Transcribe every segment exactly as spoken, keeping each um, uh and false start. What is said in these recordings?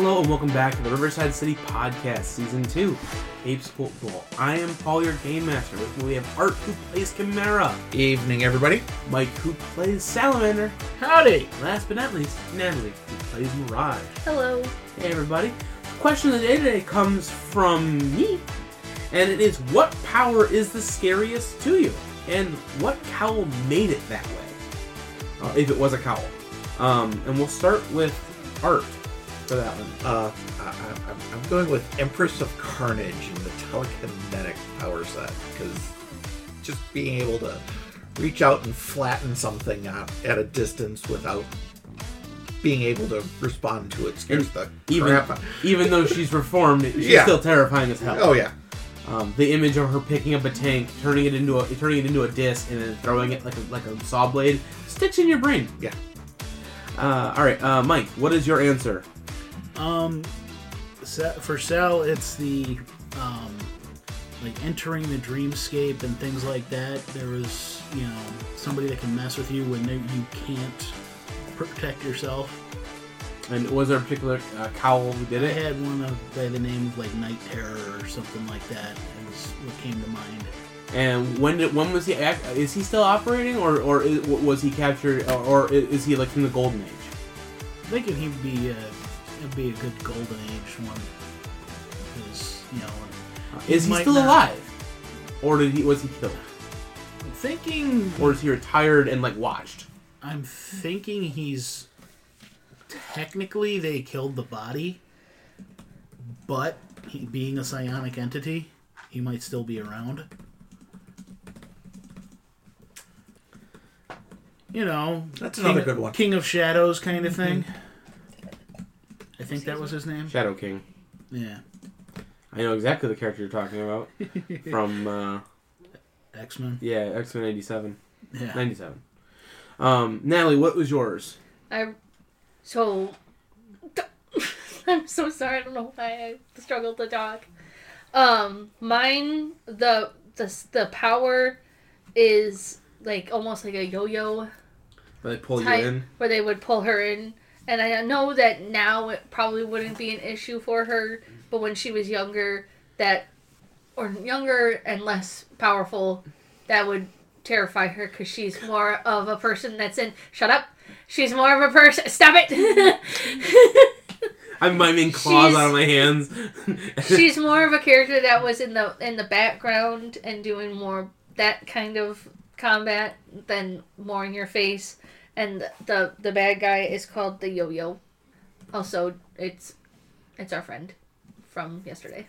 Hello and welcome back to the Riverside City Podcast, Season two, Apes Football. I am Paul, your Game Master. With me we have Art, who plays Chimera. Evening, everybody. Mike, who plays Salamander. Howdy. Last but not least, Natalie, who plays Mirage. Hello. Hey, everybody. The question of the day today comes from me, and it is, what power is the scariest to you? And what cowl made it that way? Uh, if it was a cowl. Um, and we'll start with Art. For that one. Uh, I, I, I'm going with Empress of Carnage and the telekinetic power set, because just being able to reach out and flatten something at, at a distance without being able to respond to it scares the even, crap out. Even though she's reformed, she's Yeah. still terrifying as hell. Oh yeah. Um, the image of her picking up a tank, turning it into a turning it into a disc, and then throwing it like a like a saw blade sticks in your brain. Yeah. Uh, all right, uh, Mike, what is your answer? Um, for Sal, it's the um, like entering the dreamscape and things like that. There is, you know, somebody that can mess with you when they, you can't protect yourself. And was there a particular uh, cowl who did I it? had one of, by the name of like Night Terror or something like that. It was what came to mind. And when did when was he? Act, is he still operating, or or is, was he captured, or, or is he like from the Golden Age? I'm thinking he'd be. Uh, It'd be a good golden age one, because you know. Is he might still not- alive, or did he was he killed, I'm thinking, or is he retired and like watched? I'm thinking he's technically they killed the body, but he, being a psionic entity, he might still be around. You know, That's King, another good one. King of Shadows kind of thing. I think that was his name. Shadow King. Yeah. I know exactly the character you're talking about from uh, X-Men. yeah X-Men eighty-seven. Yeah. ninety-seven. Um, Natalie, what was yours? I so I'm so sorry. I don't know why I struggled to talk. Um, mine the the the power is like almost like a yo-yo They pull type, you in. where they would pull her in. And I know that now it probably wouldn't be an issue for her, but when she was younger, that, or younger and less powerful, that would terrify her because she's more of a person that's in, shut up, she's more of a person, stop it! I'm miming claws She's- out of my hands. She's more of a character that was in the in the background and doing more that kind of combat than more in your face. And the the bad guy is called the Yo-Yo. Also, it's it's our friend from yesterday.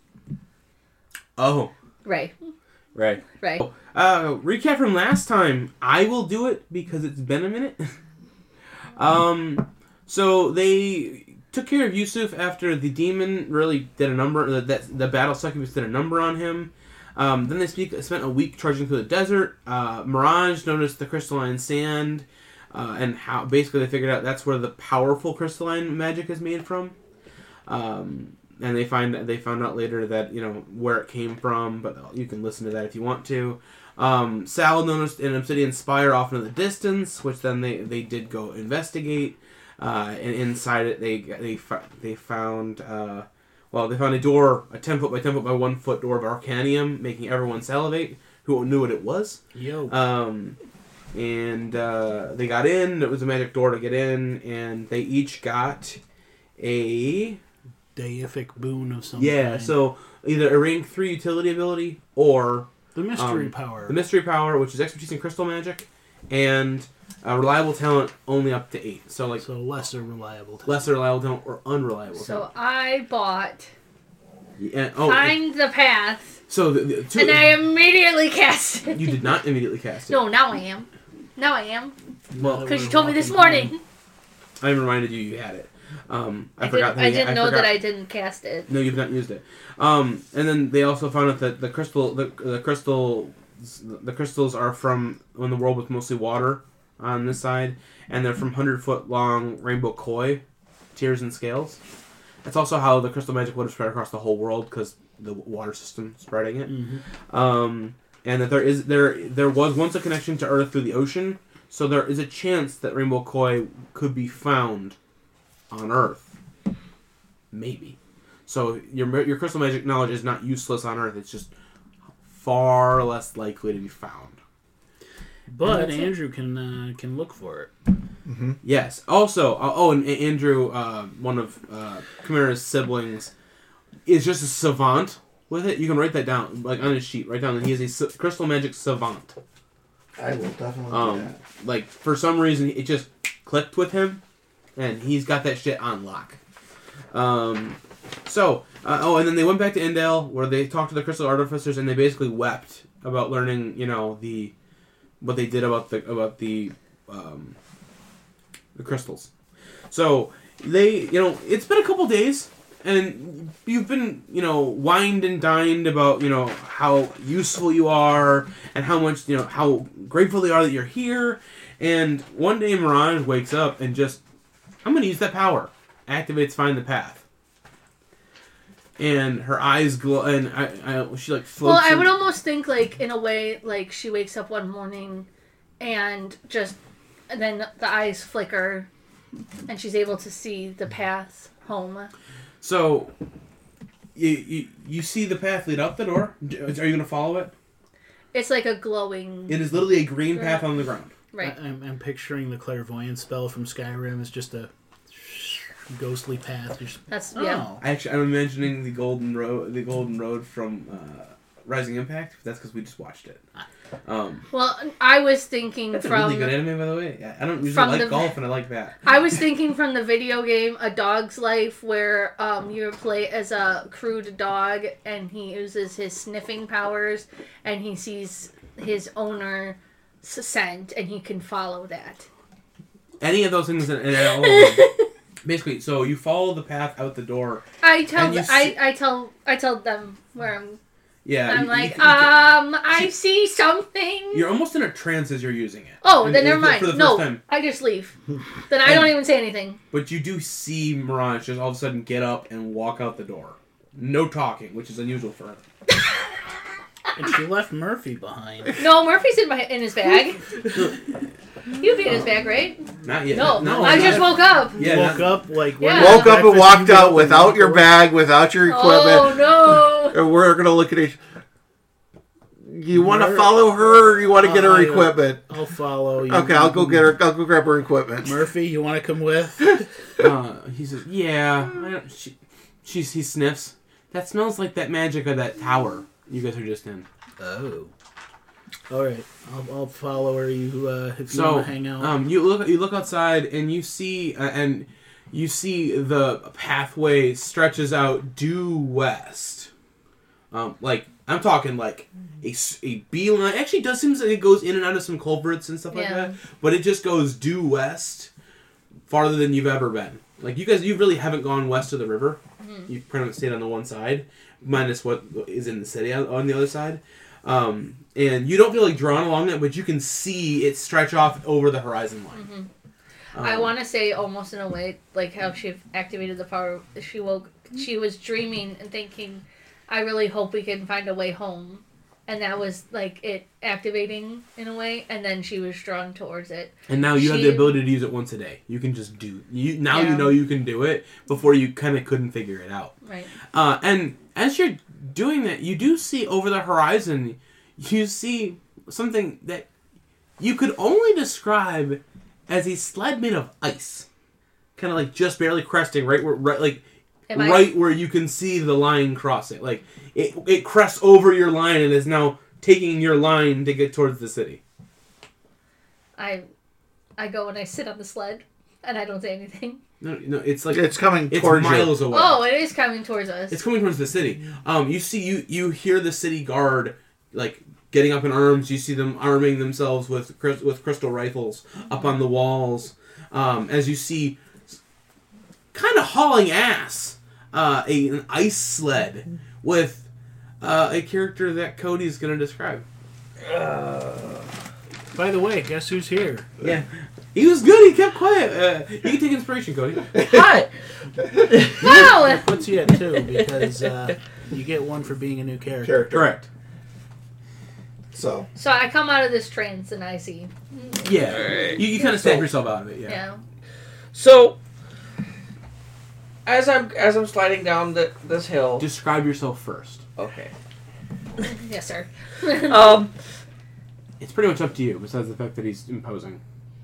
Oh, Ray. right. Ray. Uh, recap from last time. I will do it because it's been a minute. um, so they took care of Yusuf after the demon really did a number. The, that the battle succubus did a number on him. Um, then they speak, spent a week trudging through the desert. Uh, Mirage noticed the crystalline sand. Uh, and how basically they figured out that's where the powerful crystalline magic is made from, um, and they find they found out later that you know where it came from, but you can listen to that if you want to. Um, Sal noticed an obsidian spire off in the distance, which then they, they did go investigate, uh, and inside it they they they found uh, well they found a door, a ten foot by ten foot by one foot door of arcanium, making everyone salivate who knew what it was. Yo. Um, And uh, they got in. It was a magic door to get in, and they each got a Deific boon of some yeah. kind. So either a rank three utility ability or the mystery um, power. the mystery power, which is expertise in crystal magic, and a reliable talent only up to eight. So like so lesser reliable. Talent. lesser reliable talent or unreliable So talent. I bought Yeah, oh, Find the Path, so the, the two, and I immediately cast it. you did not immediately cast it. No, now I am. Now I am. Well, Because you told me this morning. I reminded you you had it. Um, I, I, forgot. didn't, that I you- didn't know forgot- that I didn't cast it. No, you've not used it. Um, and then they also found out that the crystal, the, the crystal, the crystals are from when the world was mostly water on this side, and they're from hundred foot long rainbow koi, tears and scales. That's also how the crystal magic would have spread across the whole world because the water system spreading it. Mm-hmm. Um, and that there is there there was once a connection to Earth through the ocean, so there is a chance that rainbow koi could be found on Earth. maybe. So your your crystal magic knowledge is not useless on Earth. It's just far less likely to be found. But Andrew can uh, can look for it. Mm-hmm. Yes. Also, uh, oh, and Andrew, uh, one of uh, Chimera's siblings, is just a savant with it. You can write that down, like on his sheet. Write down that he is a sa- crystal magic savant. I will definitely Um, do that. like for some reason, it just clicked with him, and he's got that shit on lock. Um, so, uh, oh, and then they went back to Indale, where they talked to the crystal artificers, and they basically wept about learning, you know, the what they did about the about the um, the crystals. So they, you know, it's been a couple days, and you've been, you know, wined and dined about, you know, how useful you are and how much, you know, how grateful they are that you're here. And one day Mirage wakes up and just, I'm going to use that power. Activates Find the Path. And her eyes glow, and I, I she like floats. Well, I in- would almost think, like, in a way, like, she wakes up one morning and just, and then the eyes flicker and she's able to see the path home. So, you, you you see the path lead up the door. Are you going to follow it? It's like a glowing... It is literally a green path on the ground. Right. I, I'm, I'm picturing the clairvoyance spell from Skyrim as just a ghostly path. Just, That's, oh. yeah. Actually, I'm imagining the golden road, the golden road from uh, Rising Impact. That's because we just watched it. Um, Well, I was thinking that's from... a really good anime, by the way. I don't usually from like the- golf, and I like that. I was thinking from the video game A Dog's Life, where um, you play as a crude dog and he uses his sniffing powers and he sees his owner's scent and he can follow that. Any of those things, and, and all of them. Basically, so you follow the path out the door. I tell And you th- I, see- I tell I tell them where I'm. Yeah, I'm you- you like, can- you can- um, I see something. You're almost in a trance as you're using it. Oh, And- then and never for- mind. For the first No, time. I just leave. Then I don't even say anything. But you do see Mirage just all of a sudden get up and walk out the door. No talking, which is unusual for her. and she left Murphy behind. No, Murphy's in my in his bag. You'd be in his bag, right? Not yet. No, not, I not- just woke up. Yeah, woke not- up like Yeah. when- Woke up and breakfast, walked you out go without and your walk bag, without your equipment. Oh no! And we're gonna look at each. You want to Mur- follow her, or you want to get her Uh, I- equipment? I'll follow you. Okay, I'll go get her. I'll go grab her equipment. Murphy, you want to come with? uh, he says, "Yeah." I don't, she, she's he sniffs. That smells like that magic of that tower you guys are just in. Oh. All right, I'll, I'll follow her. You, uh, if you So, want to hang out. um, you look you look outside and you see uh, and you see the pathway stretches out due west. Um, like I'm talking like a, s- a beeline. Actually, it does seem like it goes in and out of some culverts and stuff like Yeah. that. But it just goes due west, farther than you've ever been. Like you guys, you really haven't gone west of the river. Mm-hmm. You've pretty much stayed on the one side, minus what is in the city on, on the other side. Um, and you don't feel like drawn along it, but you can see it stretch off over the horizon line. Mm-hmm. Um, I want to say almost in a way like how she activated the power. She woke. She was dreaming and thinking, "I really hope we can find a way home," and that was like it activating in a way. And then she was drawn towards it. And now you have She- the ability to use it once a day. You can just do you now. Yeah. You know you can do it. Before you kind of couldn't figure it out. Right. Uh, and as you're doing that, you do see over the horizon. You see something that you could only describe as a sled made of ice, kind of like just barely cresting right where right like Am I- right where you can see the line cross it. Like it it crests over your line and is now taking your line to get towards the city. I, I go and I sit on the sled, and I don't say anything. No, no, it's like It's coming it's towards you. miles away. Oh, it is coming towards us. It's coming towards the city. Um, you see, you you hear the city guard like getting up in arms. You see them arming themselves with crys- with crystal rifles up on the walls. Um, as you see, kind of hauling ass, uh, a an ice sled with uh, a character that Cody's going to describe. By the way, guess who's here? Yeah, he was good. He kept quiet. Uh, you can take inspiration, Cody. Hi. Wow! That puts you at two because uh, you get one for being a new character. Character. Correct. So So I come out of this trance and I see. Yeah, Alright. you, you kind of snap yourself out of it. Yeah. Yeah. So, as I'm as I'm sliding down the, this hill. Describe yourself first. Okay. Yes, sir. Um. It's pretty much up to you, besides the fact that he's imposing.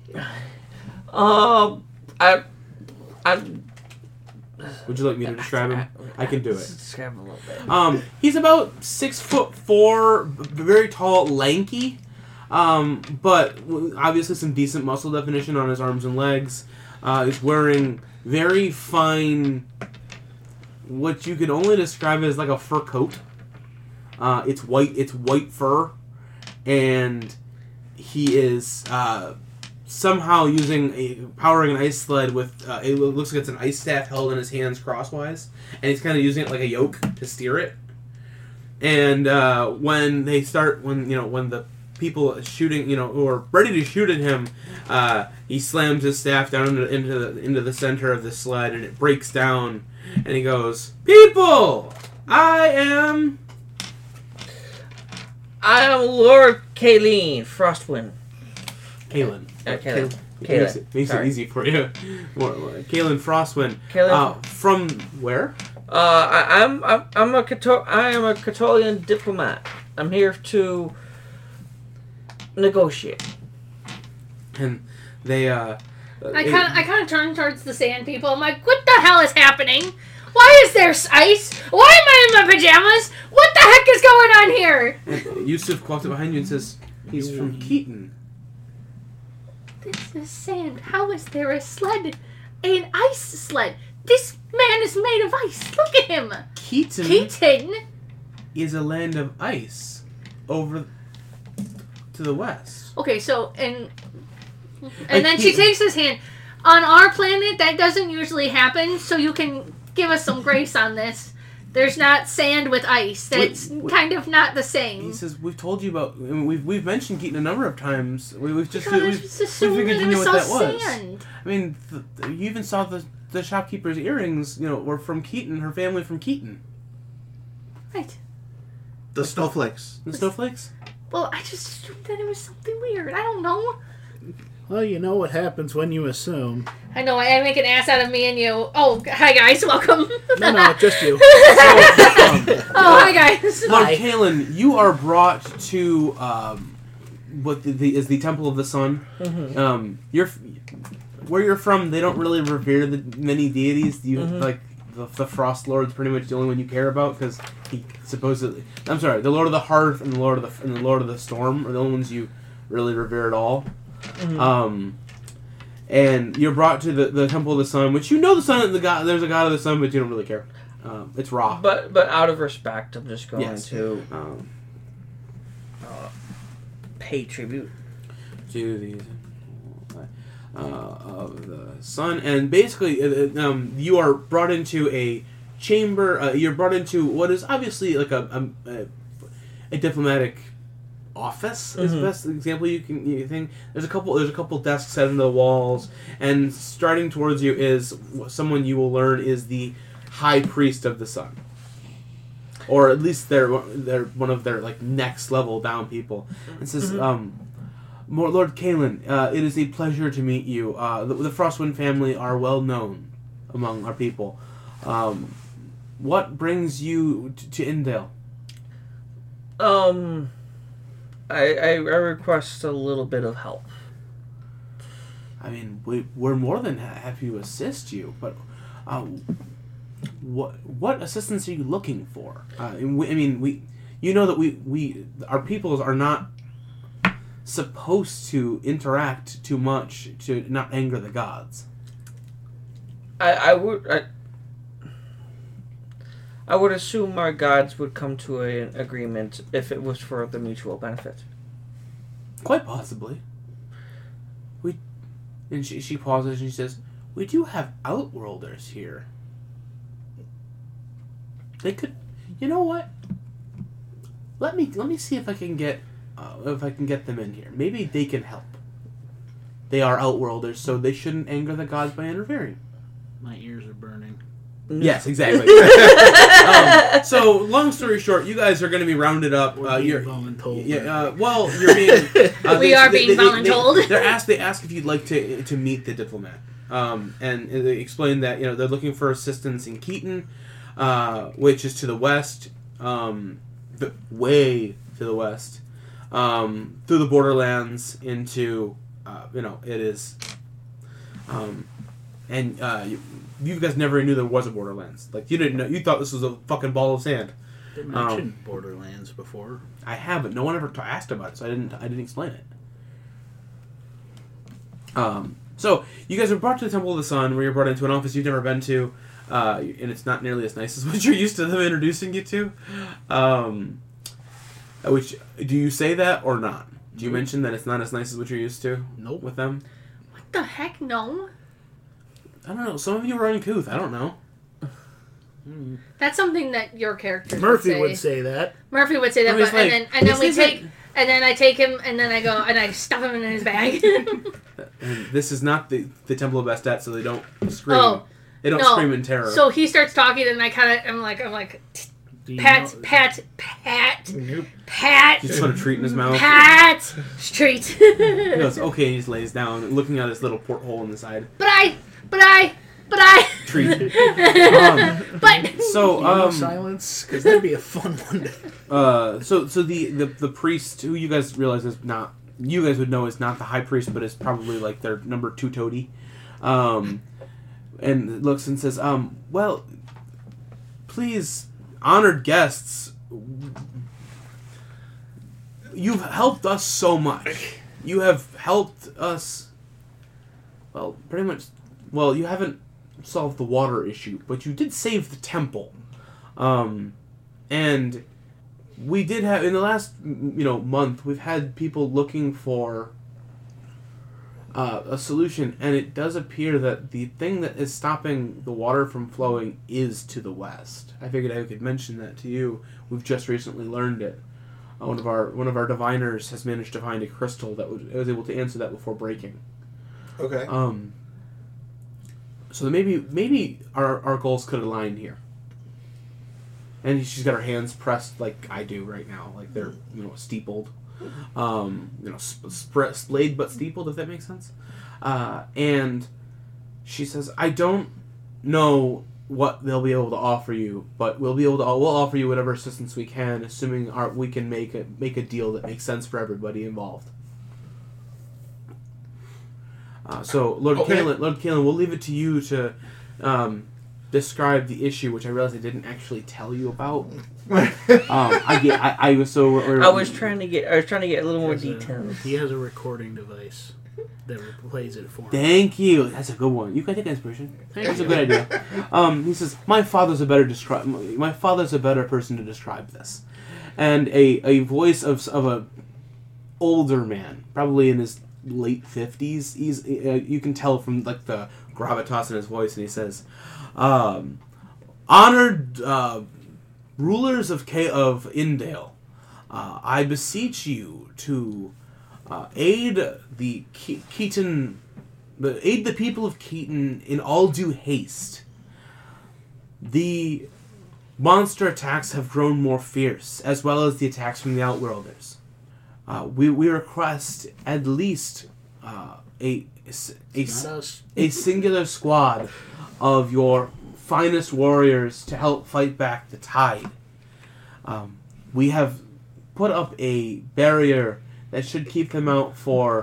Um. I. I. Would you like me to describe him? I can do it. Describe him a little bit. Um, he's about six foot four, very tall, lanky, um, but obviously some decent muscle definition on his arms and legs. Uh, he's wearing very fine, what you could only describe as like a fur coat. Uh, it's white. It's white fur, and he is uh, somehow using a powering an ice sled with. Uh, it looks like it's an ice staff held in his hands crosswise, and he's kind of using it like a yoke to steer it. And uh, when they start, when you know, when the people shooting, you know, who are ready to shoot at him, uh, he slams his staff down into, into the into the center of the sled, and it breaks down. And he goes, "People, I am." I am Lord Kaleen Frostwind. Kaelin. Uh, Kaelin. It makes, Kaelin. it, makes it Sorry. easy for you. More, more. Kaelin Frostwind. Kaelin. Uh, from where? Uh, I, I'm I'm I'm a Cato- I am a Catolian diplomat. I'm here to negotiate. And they, uh... I kind of I kind of turn towards the sand people. I'm like, what the hell is happening? Why is there ice? Why am I in my pajamas? What the heck is going on here? And Yusuf walks up behind you and says, he's from Keaton. This is sand. How is there a sled? An ice sled. This man is made of ice. Look at him. Keaton Keaton. is a land of ice over to the west. Okay, so and and Like then she he- takes his hand. On our planet, that doesn't usually happen. So you can give us some grace on this. There's not sand with ice. That's Wait, wait. kind of not the same. He says, we've told you about... I mean, we've, we've mentioned Keaton a number of times. We, we've just... God, I We've, just we assumed figured that you it knew was what all that was. sand. I mean, the, the, you even saw the, the shopkeeper's earrings, you know, were from Keaton, her family from Keaton. Right. The snowflakes. The snowflakes? Well, I just assumed that it was something weird. I don't know. Well, you know what happens when you assume. I know, I make an ass out of me and you. Oh, hi guys, welcome. No, no, just you. Oh, hi guys. Lord Hi. Kaelin, you are brought to um, what the, the, is the Temple of the Sun. Mm-hmm. Um, you're where you're from. They don't really revere the many deities. You Mhm. like the, the Frost Lord's pretty much the only one you care about because he supposedly. I'm sorry, the Lord of the Hearth and the Lord of the and the Lord of the Storm are the only ones you really revere at all. Mhm. Um, and you're brought to the, the Temple of the Sun, which you know the sun, the god. There's a god of the sun, but you don't really care. Um, it's Ra. But but out of respect, I'm just going Yes. to Um, uh, pay tribute. to the uh, of the sun, and basically, uh, um, you are brought into a chamber. Uh, you're brought into what is obviously like a a, a diplomatic office. Is the Mhm. best example you can you think. There's a couple. There's a couple desks set into the walls, and starting towards you is someone you will learn is the High Priest of the Sun. Or at least they're they're one of their like next level down people, and says, Mhm. um, "More Lord Kaelin, uh, it is a pleasure to meet you. Uh, the, the Frostwind family are well known among our people. Um, what brings you t- to Indale?" Um, I, I I request a little bit of help. I mean, we, we're more than ha- happy to assist you, but uh, what what assistance are you looking for? Uh, and we, I mean, we you know that we, we our peoples are not supposed to interact too much to not anger the gods. I I would I, I would assume our gods would come to a, an agreement if it was for the mutual benefit. Quite possibly. We and she she pauses and she says, "We do have outworlders here. They could, you know what? Let me let me see if I can get uh, if I can get them in here. Maybe they can help. They are outworlders, so they shouldn't anger the gods by interfering." My ears are burning. Yes, exactly. um, so, long story short, you guys are going to be rounded up. We're Uh, being you're, voluntold. yeah, uh, well, you're being. Uh, We are being voluntold. They, are asked. They ask if you'd like to to meet the diplomat. um, and they explain that you know they're looking for assistance in Keaton, uh, which is to the west, um, the, way to the west, um, through the borderlands into uh, you know it is, um, and uh, you, you guys never knew there was a borderlands. Like you didn't know. You thought this was a fucking ball of sand. They mentioned um, Borderlands before. I haven't. No one ever t- asked about it, so I didn't. I didn't explain it. Um. So you guys are brought to the Temple of the Sun, where you're brought into an office you've never been to, uh, and it's not nearly as nice as what you're used to them introducing you to. Um. Which do you say that or not? Do you mention that it's not as nice as what you're used to? Nope. With them. What the heck? No. I don't know. Some of you are uncouth. I don't know. That's something that your character Murphy would say. would say that. Murphy would say that, but, like, and then and then we isn't- take and then I take him and then I go and I stuff him in his bag. And this is not the the Temple of Bastet, so they don't scream. Oh, they don't no. scream in terror. So he starts talking and I kind of I'm like I'm like Do you pat know- pat pat Nope. pat You just put a treat in his mouth. pat street. He goes, okay, he just lays down, looking at his little porthole in the side. But I but I but I Treat. um, but so, Do you know um, silence? Because that'd be a fun one. To... uh, so, so the, the, the priest, who you guys realize is not, you guys would know is not the high priest, but is probably like their number two toady, um, and looks and says, um, well, please, honored guests, you've helped us so much. You have helped us, well, pretty much, well, you haven't solved the water issue, but you did save the temple. Um, and we did have, in the last, you know, month, we've had people looking for uh, a solution, and it does appear that the thing that is stopping the water from flowing is to the west. I figured I could mention that to you. We've just recently learned it. Uh, one of our one of our diviners has managed to find a crystal that was, was able to answer that before breaking. Okay. Um. So maybe maybe our our goals could align here. And she's got her hands pressed like I do right now, like they're you know steepled, um, you know sp- sp- splayed but steepled, if that makes sense. Uh, and she says, "I don't know what they'll be able to offer you, but we'll be able to we'll offer you whatever assistance we can, assuming our we can make a make a deal that makes sense for everybody involved." Uh, so, Lord Okay. Kalen, Lord Kalen, we'll leave it to you to um, describe the issue, which I realized I didn't actually tell you about. um, I get, I, I was so. We're, I was trying to get. I was trying to get a little more Has a- details. He has a recording device that plays it for him. Thank you. That's a good one. You can take inspiration. Thank That's a you. good idea. Um, he says, "My father's a better describe. My father's a better person to describe this," and a, a voice of of a older man, probably in his late fifties. He's uh, you can tell from like the gravitas in his voice, and he says, um, "Honored uh, rulers of K- of Indale, uh, I beseech you to uh, aid the Ke- Keaton, the aid the people of Keaton in all due haste. The monster attacks have grown more fierce, as well as the attacks from the Outworlders. Uh, we we request at least uh, a a, a, Not us. a singular squad of your finest warriors to help fight back the tide. Um, we have put up a barrier that should keep them out for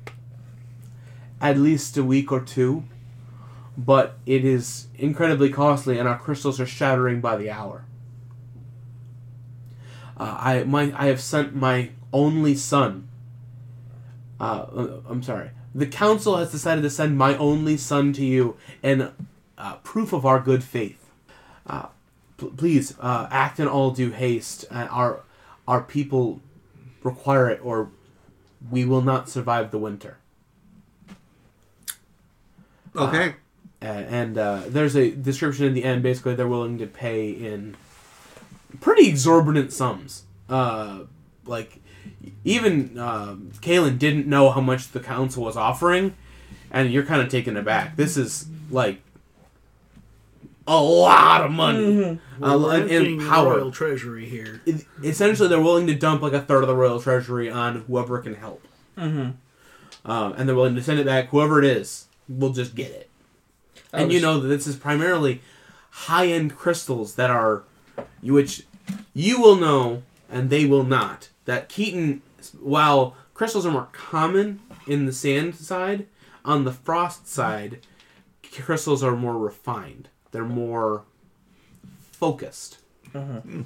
at least a week or two, but it is incredibly costly, and our crystals are shattering by the hour. Uh, I my I have sent my only son. Uh, uh, I'm sorry. The council has decided to send my only son to you in uh, proof of our good faith. Uh, p- please uh, act in all due haste. Uh, our our people require it, or we will not survive the winter. Okay. Uh, and uh, there's a description in the end. Basically, they're willing to pay in pretty exorbitant sums. Uh, like, even uh, Kalen didn't know how much the council was offering, and you're kind of taken aback. This is, like, a lot of money. Mm-hmm. Uh, We're and, and emptying the power. royal treasury here. It, essentially, they're willing to dump, like, a third of the royal treasury on whoever can help. Mm-hmm. Um, and they're willing to send it back. Whoever it is, we'll just get it. And was- you know that this is primarily high-end crystals that are, which you will know and they will not. That Keaton, while crystals are more common in the sand side, on the frost side, crystals are more refined. They're more focused. Uh-huh.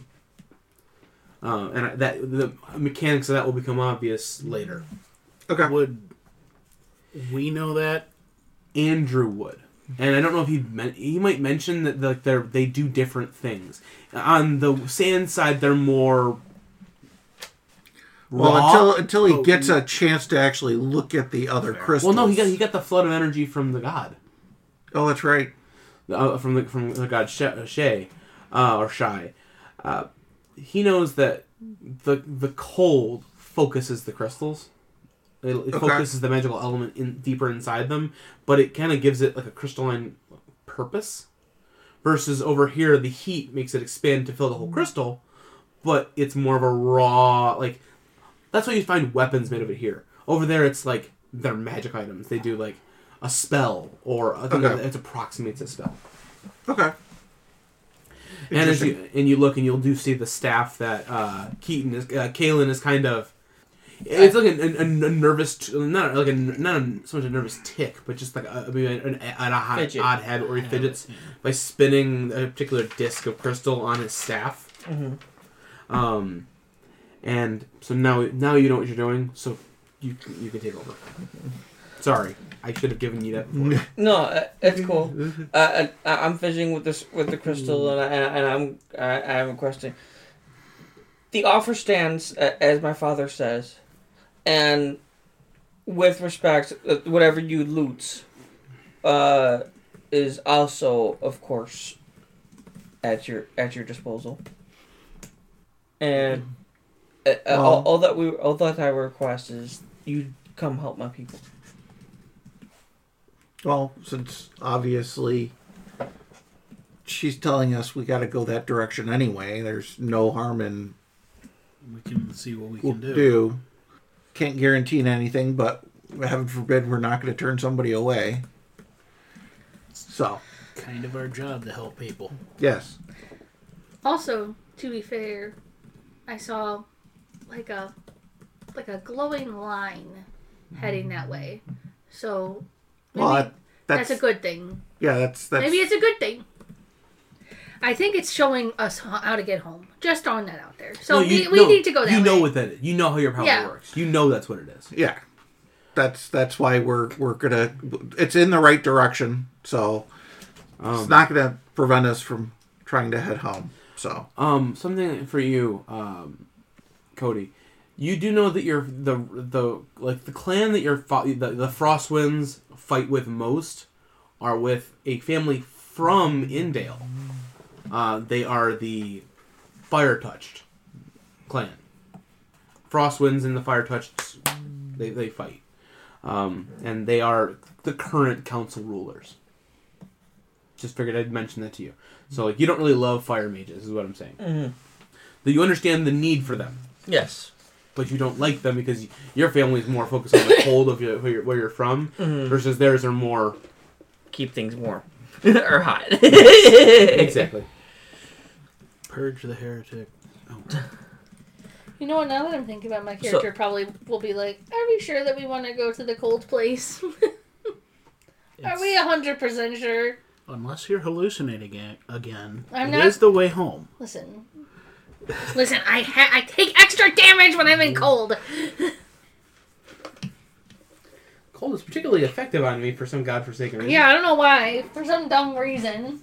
Uh, and that the mechanics of that will become obvious later. Okay. Would we know that? Andrew would, and I don't know if he meant he might mention that like they they do different things. On the sand side, they're more Well, raw. until until he Oh, gets a chance to actually look at the other Fair. crystals. well, no, he got he got the flood of energy from the god, Oh, that's right. uh, from the from the god Sh- Shay, uh, or Shai. Uh, he knows that the the cold focuses the crystals. It, it Okay. focuses the magical element in deeper inside them, but it kind of gives it like a crystalline purpose. Versus over here, the heat makes it expand to fill the whole crystal, but it's more of a raw like. That's why you find weapons made of it here. Over there, it's like they're magic items. They do like a spell or I think Okay. it approximates a spell. Okay. And as Interesting. you and you look and you'll do see the staff that uh, Keaton is, uh, Kalen is kind of. It's like a, a, a nervous, t- not like a not a, so much a nervous tick, but just like a, maybe an, an odd, Fidget. odd head where he fidgets by spinning a particular disc of crystal on his staff. Mm-hmm. Um, and so now now you know what you're doing, so you you can take over. Sorry, I should have given you that before. No, uh, it's cool. Uh, I, I'm fishing with this with the crystal, and, I, and I'm I, I have a question. The offer stands, uh, as my father says, and with respect, uh, whatever you loot, uh, is also, of course, at your at your disposal. And uh, uh, Well- all, all that we all that I request is you come help my people. Well, since obviously she's telling us we got to go that direction anyway, there's no harm in We can see what we we'll can do. do. Can't guarantee anything, but heaven forbid we're not going to turn somebody away. So, Kind of our job to help people. yes. Also, to be fair, I saw like a like a glowing line heading that way. So maybe Well, that, that's, that's, a good thing. yeah, that's that's Maybe it's a good thing. I think it's showing us how to get home. Just throwing that out there. So No, you- we, we no, need to go that You know way. what that is. You know how your power Yeah. works. You know that's what it is. yeah. That's that's why we're we're gonna. It's in the right direction, so Um, it's not gonna prevent us from trying to head home. So, Um, something for you, um, Cody. You do know that you're the the like the clan that you're fo- the the Frostwinds fight with most are with a family from Indale. Uh, they are the Fire Touched clan. Frostwinds and the Fire Touched, they they fight, um, and they are the current council rulers. Just figured I'd mention that to you. So like you don't really love fire mages, is what I'm saying. Mm-hmm. That you understand the need for them, Yes. but you don't like them because your family is more focused on the cold of your, where, you're, where you're from, Mhm. versus theirs are more Keep things warm. or hot. exactly. Purge the heretic. You know what? Now that I'm thinking about my So- character, probably will be like, "Are we sure that we want to go to the cold place? Are It's- we a hundred percent sure?" Unless you're hallucinating again, again I'm it not- is the way home. Listen, listen. I ha- I take extra damage when I'm in cold. Cold is particularly effective on me for some godforsaken reason. Yeah, I don't know why. For some dumb reason.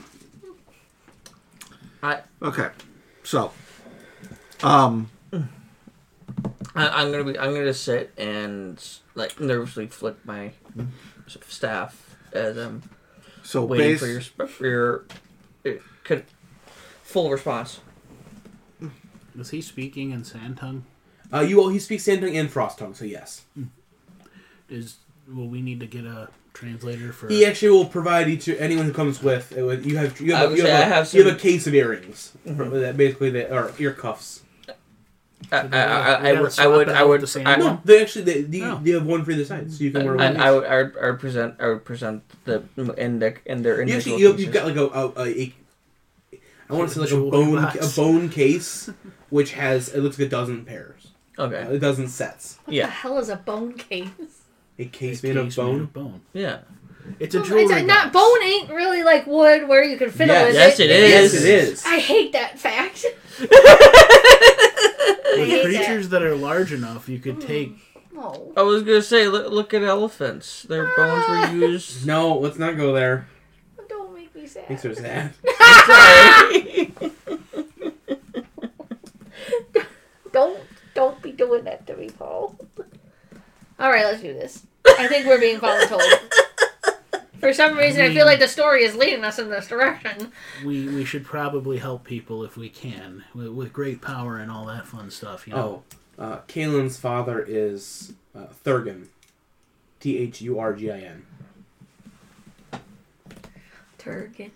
okay. So, um, I, I'm gonna be. I'm gonna sit and like nervously flick my staff as I'm so waiting base, for your sp- for your uh, con- full response. Was he speaking in Sand Tongue? Uh, you well, he speaks Sand Tongue and Frost Tongue, so yes. Is will we need to get a translator for? He actually will provide each anyone who comes with. It would, you have you I have, would you say have, I a, have you have some- a case of earrings Mhm. that basically they, or ear cuffs. I, So I, they I, gotta- I they gotta would, I swap would, it I out would, the same I, one? No, they actually they, they, Oh. they have one for either side, so you can wear I, one. I would, I would, I would present, I would present the index in their You individual actually, you, pieces. you've got like a, a, a, a I want to say like a Jewelry bone box. a bone case, which has it looks like a dozen pairs, Okay. a dozen sets. What Yeah. the hell is a bone case? A case A made of case bone. bone. Yeah. It's a Well, jewelry it's not box. bone ain't really like wood where you can fiddle Yes. with Yes, it. it Yes, is. it is. I hate that fact. With I hate creatures that. are large enough, you could take. No. I was gonna say, look, look at elephants. Their bones were used. No, let's not go there. Don't make me sad. Makes her sad. Sorry. Don't don't be doing that to me, Paul. All right, let's do this. I think we're being voluntold. For some reason, I feel like the story is leading us in this direction. We we should probably help people if we can, with, with great power and all that fun stuff. You know. Oh, uh, Kaylin's father is uh, Thurgan. T H U R G I N. Turgan.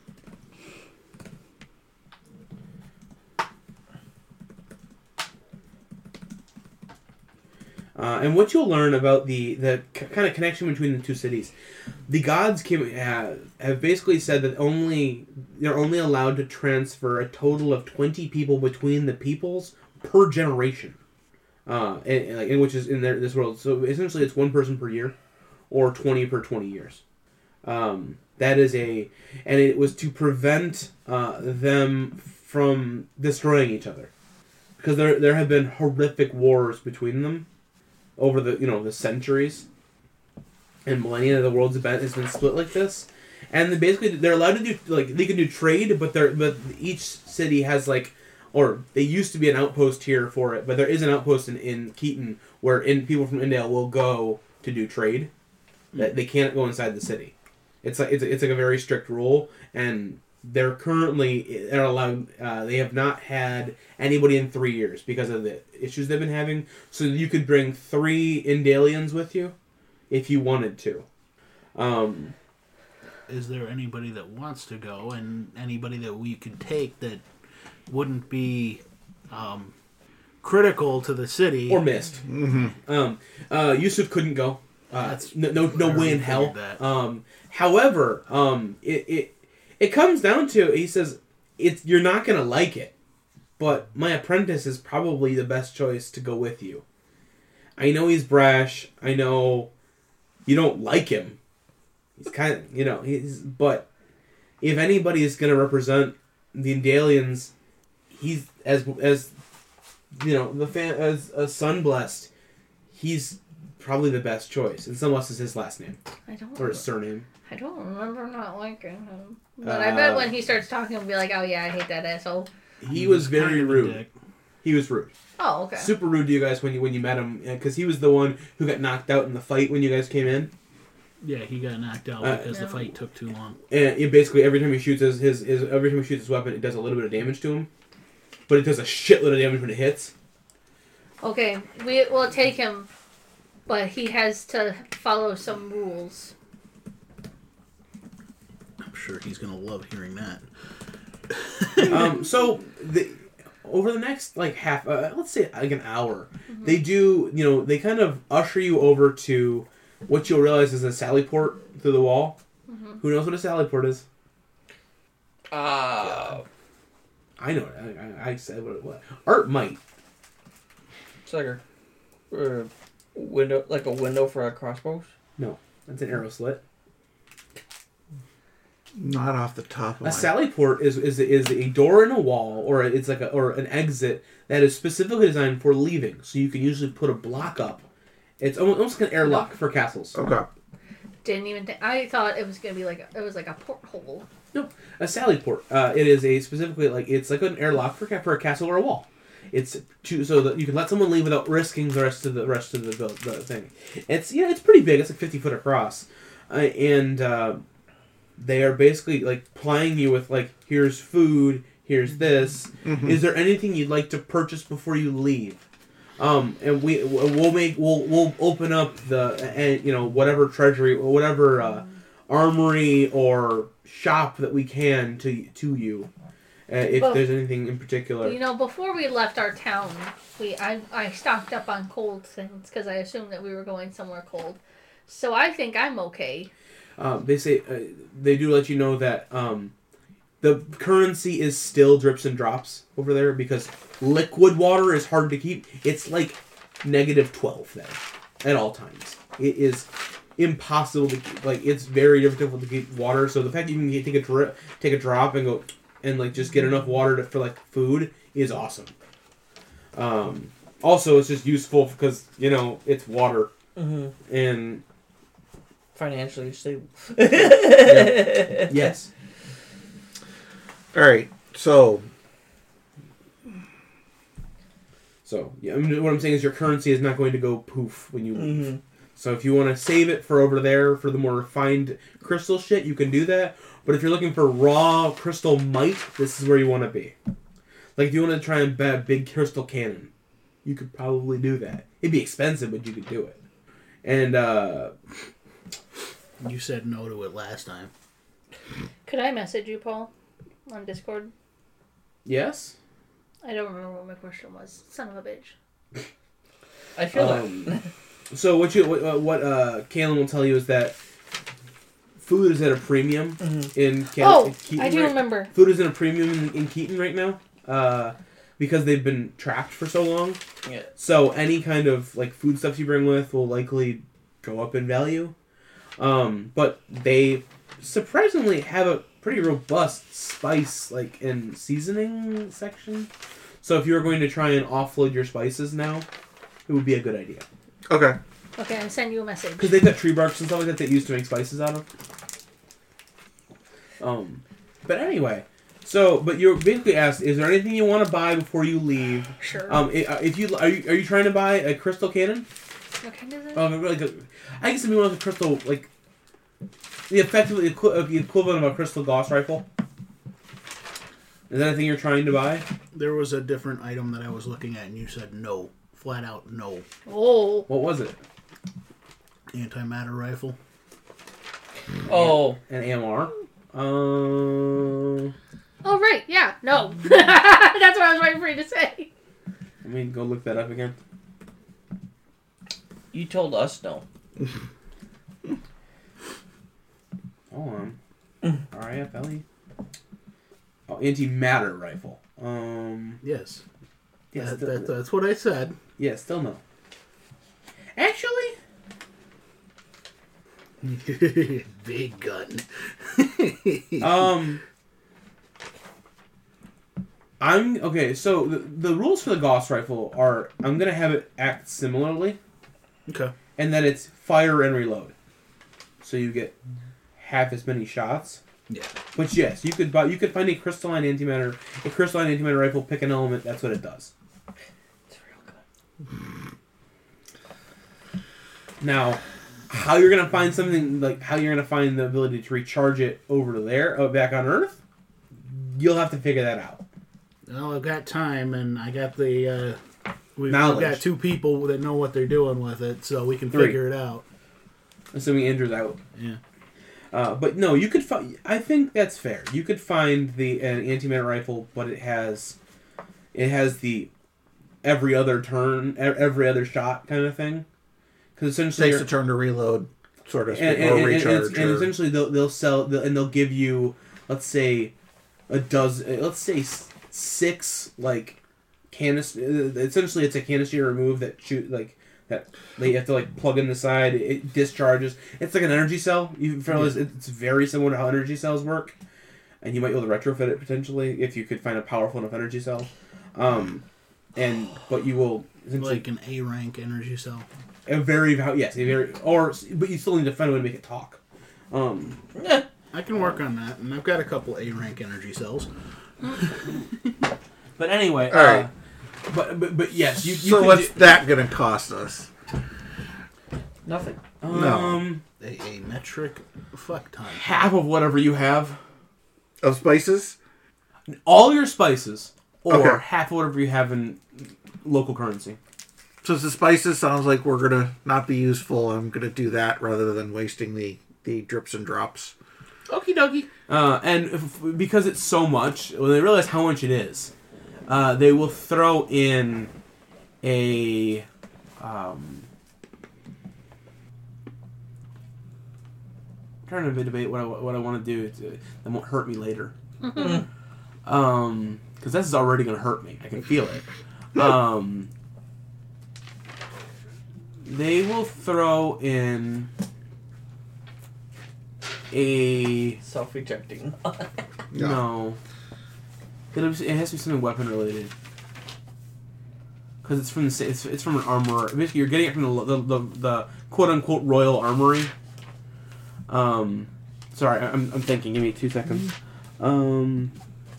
Uh, and what you'll learn about the, the c- kind of connection between the two cities, the gods came, have, have basically said that only they're only allowed to transfer a total of twenty people between the peoples per generation, uh, and, and, like, which is in their, this world. So essentially, it's one person per year, or twenty per twenty years. Um, that is a, and it was to prevent uh, them from destroying each other, because there there have been horrific wars between them over the you know the centuries and millennia. The world's event has been split like this, and then basically they're allowed to do like they can do trade, but they're but each city has like, or they used to be an outpost here for it, but there is an outpost in, in Keaton where in people from Indale will go to do trade. That they can't go inside the city. It's like it's it's like a very strict rule, and they're currently they're allowed. Uh, they have not had anybody in three years because of the issues they've been having. So you could bring three Indalians with you if you wanted to. Um, Is there anybody that wants to go, and anybody that we could take that wouldn't be um, critical to the city? or missed. Um, uh, Yusuf couldn't go. Uh, That's- no, no, no I already way in hell. figured that. Um, however, um, it, it it comes down to he says it's you're not gonna like it, but my apprentice is probably the best choice to go with you. I know he's brash. I know you don't like him. He's kind of you know he's but if anybody is gonna represent the Indalians, he's as as you know the fan as a son blessed. He's probably the best choice, and unless is his last name I don't. or his surname. I don't remember not liking him. But I bet Uh, when he starts talking, I'll be like, "Oh yeah, I hate that asshole." He was very kind of a rude. dick. He was rude, Oh okay. super rude to you guys when you when you met him, because he was the one who got knocked out in the fight when you guys came in. Yeah, he got knocked out Uh, because Yeah. the fight took too long. And it basically every time he shoots his, his his every time he shoots his weapon, it does a little bit of damage to him, but it does a shitload of damage when it hits. Okay, we will take him, but he has to follow some rules. I'm sure he's gonna love hearing that. um, so the, over the next like half, uh, let's say like an hour, they do you know they kind of usher you over to what you'll realize is a sally port through the wall. Mm-hmm. Who knows what a sally port is? Uh, I know it. I, I, I said what it was. Art might. it's like a uh, window, like a window for a crossbow. That's an arrow slit. Not off the top of A my sally port is is is a door in a wall, or it's like a or an exit that is specifically designed for leaving. So you can usually put a block up. It's almost, almost like an airlock for castles. Okay. Didn't even think. I thought it was gonna be like a, it was like a porthole. A sally port. Uh, it is a specifically like it's like an airlock for ca- for a castle or a wall. It's to, so that you can let someone leave without risking the rest of the rest of the, the, the thing. It's yeah, it's pretty big. It's like fifty foot across, uh, and uh, they are basically like plying you with like here's food, here's this. Mhm. Is there anything you'd like to purchase before you leave? Um, and we we'll make we'll we'll open up the uh, you know whatever treasury or whatever uh, armory or shop that we can to to you, uh, if Well, there's anything in particular. You know, before we left our town, we I, I stocked up on cold things because I assumed that we were going somewhere cold. So I think I'm okay. Uh, they say uh, they do let you know that um, the currency is still drips and drops over there because liquid water is hard to keep. It's like negative twelve there at all times. It is impossible to keep. Like, it's very difficult to keep water. So the fact that you can take a drip, take a drop and go and like just get enough water to, for like food is awesome. Um, also, it's just useful because you know it's water Mm-hmm. and Financially stable. yeah. Yes. All right, so So yeah, I mean, what I'm saying is your currency is not going to go poof when you leave. Mm-hmm. So if you want to save it for over there for the more refined crystal shit, you can do that. But if you're looking for raw crystal might, this is where you want to be. Like if you want to try and buy a big crystal cannon, you could probably do that. It'd be expensive, but you could do it. And uh, You said no to it last time. Could I message you, Paul, on Discord? yes. I don't remember what my question was. Son of a bitch. I feel Um, that. So what you what, what uh, Kalen will tell you is that food is at a premium Mm-hmm. in Ke- Oh, Keaton I do right- remember. Food is at a premium in, in Keaton right now uh, because they've been trapped for so long. Yeah. So any kind of like food stuff you bring with will likely go up in value. Um, but they surprisingly have a pretty robust spice like and seasoning section. So if you were going to try and offload your spices now, it would be a good idea. okay. Okay, I send you a message. Because they've got tree barks and stuff like that that you used to make spices out of. Um, but anyway, so but you're basically asked: is there anything you want to buy before you leave? Sure. Um, i- uh, if you are you are you trying to buy a crystal cannon? What kind is it? Um, like a, I guess if you want a crystal like the effectively equi- uh, the equivalent of a crystal Gauss rifle. Is that anything you're trying to buy? There was a different item that I was looking at, and you said no. Flat out no. Oh. What was it? Antimatter rifle. Oh. An A M R? Uh, Oh, right. Yeah. No. That's what I was waiting for you to say. let me go look that up again. You told us no. Hold on. R I F L E. Oh, antimatter rifle. Um. Yes. Yeah, That, still, that, that's what I said. yeah, still no. Actually, Big gun. um, I'm okay. So the, the rules for the Gauss rifle are: I'm gonna have it act similarly, Okay. and that it's fire and reload, so you get half as many shots. Yeah. Which yes, you could buy. You could find a crystalline antimatter, a crystalline antimatter rifle. Pick an element. That's what it does. It's real good. Now, how you're gonna find something like how you're gonna find the ability to recharge it over there, uh, back on Earth, you'll have to figure that out. Well, I've got time, and I got the. Uh, we've, we've Knowledge. got two people that know what they're doing with it, so we can Three. figure it out. Assuming Andrew's out. Yeah. Uh, but no, you could find. I think that's fair. You could find the an antimatter rifle, but it has, it has the every other turn, e- every other shot kind of thing. Because essentially, Takes you're- a turn to reload, sort of, and, speak, and, or and, and, recharge. and or- essentially they'll they'll sell they'll, and they'll give you, let's say, a dozen. Let's say s- six like canister. Essentially, it's a canister remove that shoot like that. They have to like plug in the side. It discharges. It's like an energy cell. You realize it's very similar to how energy cells work, and you might be able to retrofit it potentially if you could find a powerful enough energy cell. Um, and but you will essentially Like an A rank energy cell. a very val- yes a very or but you still need to find a way to make it talk. Um, Yeah. I can work on that, and I've got a couple A rank energy cells. but anyway, All uh, right. But, but but yes, you. you so could what's do- that going to cost us? Nothing. Um, A, a metric fuck ton. half of whatever you have, Of spices? all your spices, or Okay. half of whatever you have in local currency. So the spices sounds like we're going to not be useful. I'm going to do that rather than wasting the, the drips and drops. Okie dokie. Uh, and if, because it's so much, when they realize how much it is, uh, they will throw in a. Um, I'm trying to debate what I, what I want to do to, that won't hurt me later. Mm-hmm. Um, because this is already going to hurt me. I can feel it. Um, they will throw in a Self-rejecting. no. It'll be, it has to be something weapon related. Because it's from the sa- it's, it's from an armor. Basically, you're getting it from the the, the, the quote unquote royal armory. Um, sorry, I'm I'm thinking. Give me two seconds. Um.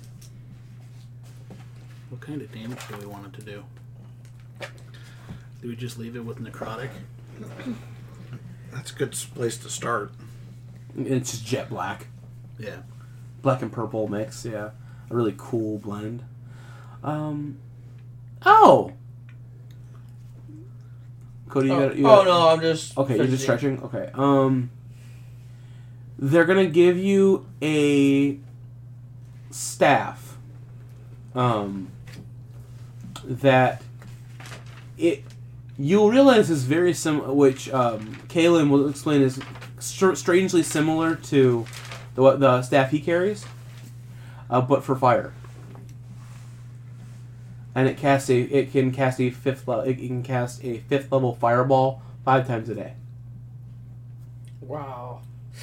What kind of damage do we want it to do? Do we just leave it with necrotic? That's a good place to start. It's just jet black. Yeah. Black and purple mix, yeah. A really cool blend. Um. Oh! Cody, you oh, got you oh got, no, I'm just. Okay, you're just fidgeting. stretching? Okay. Um. They're gonna give you a staff. Um. That. It. You'll realize is very similar, which um, Kalen will explain is str- strangely similar to the what the staff he carries, uh, but for fire. And it casts a it can cast a fifth level it can cast a fifth level fireball five times a day. Wow.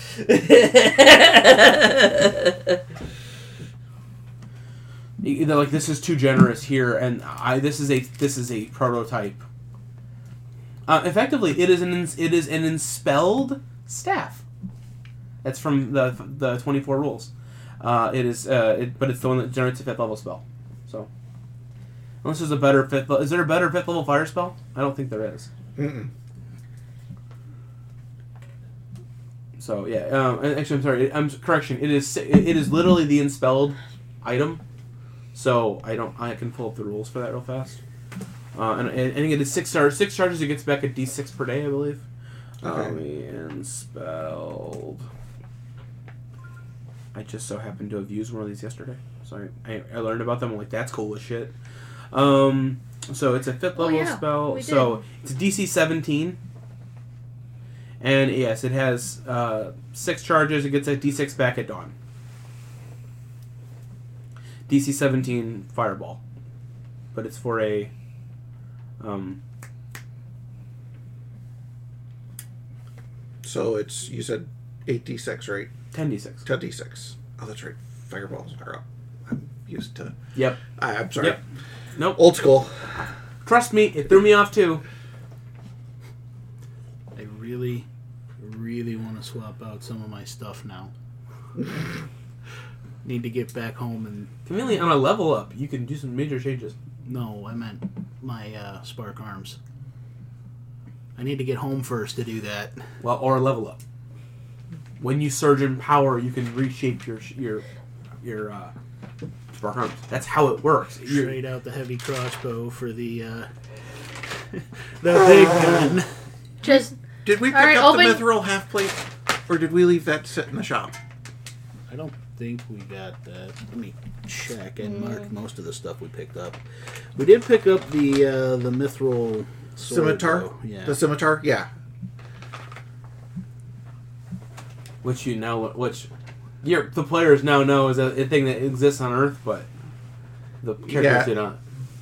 They're like, this is too generous here, and I this is a this is a prototype. Uh, effectively, it is an it is an enspelled staff. That's from the the twenty-four rules. Uh, it is, uh, it, but it's the one that generates a fifth level spell. So, unless there's a better fifth, le- is there a better fifth level fire spell? I don't think there is. Mm-mm. So yeah, um, and actually, I'm sorry. I'm correction. It is it is literally the enspelled item. So I don't I can pull up the rules for that real fast. Uh, and, and I think it is six stars. Six charges. It gets back a d six per day, I believe. Okay. Um, enspelled. I just so happened to have used one of these yesterday, so I, I, I learned about them. I'm like, that's cool as shit. Um, so it's a fifth Oh, level yeah, spell. we So did. it's D C seventeen, and yes, it has uh, six charges. It gets a d six back at dawn. D C seventeen fireball, but it's for a. Um, So it's, you said eight d six, right? ten d six. ten d six. Oh, that's right. Fireballs are up. I'm used to... Yep. I, I'm sorry. Yep. Nope. Old school. Trust me, it threw me off too. I really, really want to swap out some of my stuff now. Need to get back home and... Conveniently, on a level up, you can do some major changes. No, I meant my uh, Spark Arms. I need to get home first to do that. Well, or a level up. When you surge in power, you can reshape your your your uh, spark arms. That's how it works. You're- Trade out the heavy crossbow for the uh, the big gun. Just Did we pick All right, up open- the mithril half plate? Or did we leave that sit in the shop? I don't think we got that. Let me check and mark most of the stuff we picked up. We did pick up the uh, the mithril sword, Scimitar? though. Yeah. The scimitar? Yeah. which you know, which your the players now know is a, a thing that exists on Earth, but the characters Yeah. do not.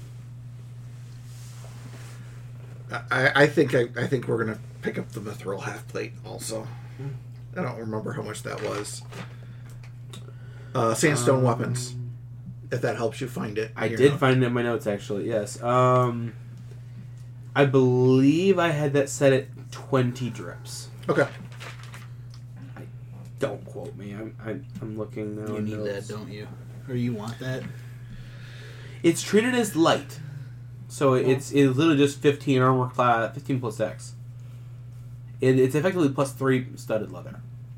I, I think I, I think we're gonna pick up the mithril half plate also. I don't remember how much that was. Uh, sandstone Um, weapons. If that helps you find it. I Your did note. find it in my notes actually. Yes. Um, I believe I had that set at twenty drips. Okay. Don't quote me. I'm I, I'm looking now. You in need notes. that, don't you? Or you want that? It's treated as light, so it's it's literally just fifteen armor class, fifteen plus X. It, it's effectively plus three studded leather.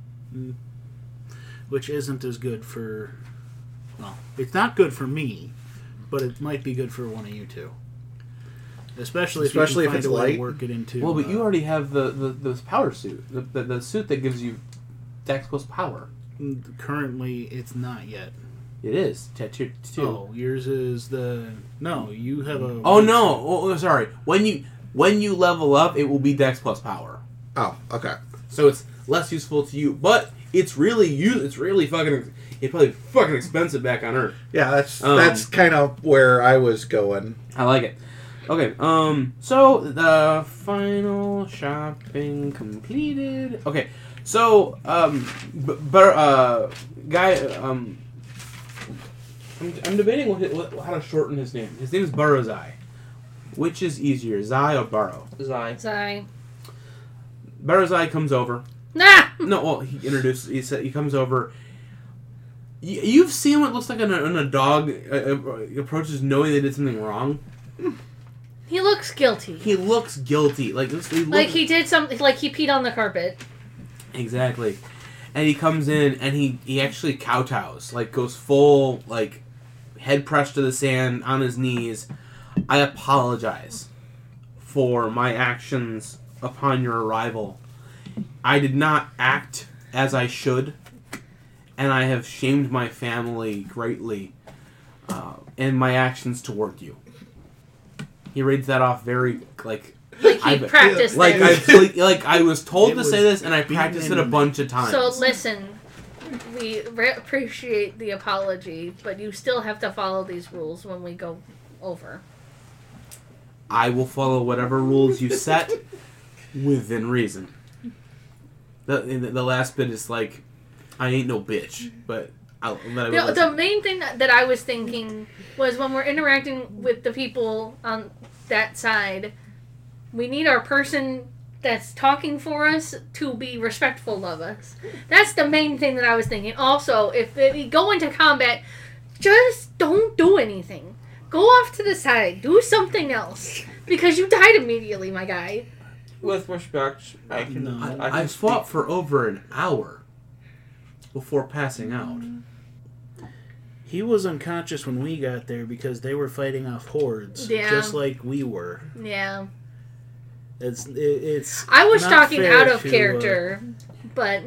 Which isn't as good for... Well, it's not good for me, but it might be good for one of you two. Especially if Especially you if can find it's a way light. to work it into... Well, but you uh, already have the the, the power suit, the, the the suit that gives you Dex plus power. Currently, it's not yet. It is tier two. Oh, yours is the no. You have a. Oh no! Oh, oh, sorry. When you when you level up, it will be Dex plus Power. Oh, okay. So it's less useful to you, but it's really you. It's really fucking. It's probably fucking expensive back on Earth. Yeah, that's Um, that's kind of where I was going. I like it. Okay. Um. So the final shopping completed. Okay. So um, but uh, guy um. I'm, I'm debating what, what, how to shorten his name. His name is Burrowzai. Which is easier, Zai or Burrow? Zai. Sorry. Burrowzai comes over. Nah! No, well, he introduces. He said he comes over. You, you've seen what looks like when a, when a dog uh, approaches knowing they did something wrong. He looks guilty. He looks guilty, like this. He Like looks, he did something, like he peed on the carpet. exactly. And he comes in and he he actually kowtows, like goes full like head pressed to the sand on his knees. I apologize for my actions upon your arrival. I did not act as I should, and I have shamed my family greatly uh, in my actions toward you. He reads that off very, like... Like he I've- practiced Like this. I, like, like I was told It to was say this, and I beaten practiced it a in- bunch of times. So listen, we re- appreciate the apology, but you still have to follow these rules when we go over. I will follow whatever rules you set within reason. The, the last bit is like, I ain't no bitch, but I'll let The, the main thing that, that I was thinking was when we're interacting with the people on that side, we need our person that's talking for us to be respectful of us. That's the main thing that I was thinking. Also, if we go into combat, just don't do anything. Go off to the side. Do something else. Because you died immediately, my guy. With respect, I can. No. I, can I, I speak. fought for over an hour before passing out. He was unconscious when we got there because they were fighting off hordes, Yeah. just like we were. Yeah. It's it, it's. I was not talking fair out of to, uh, character, but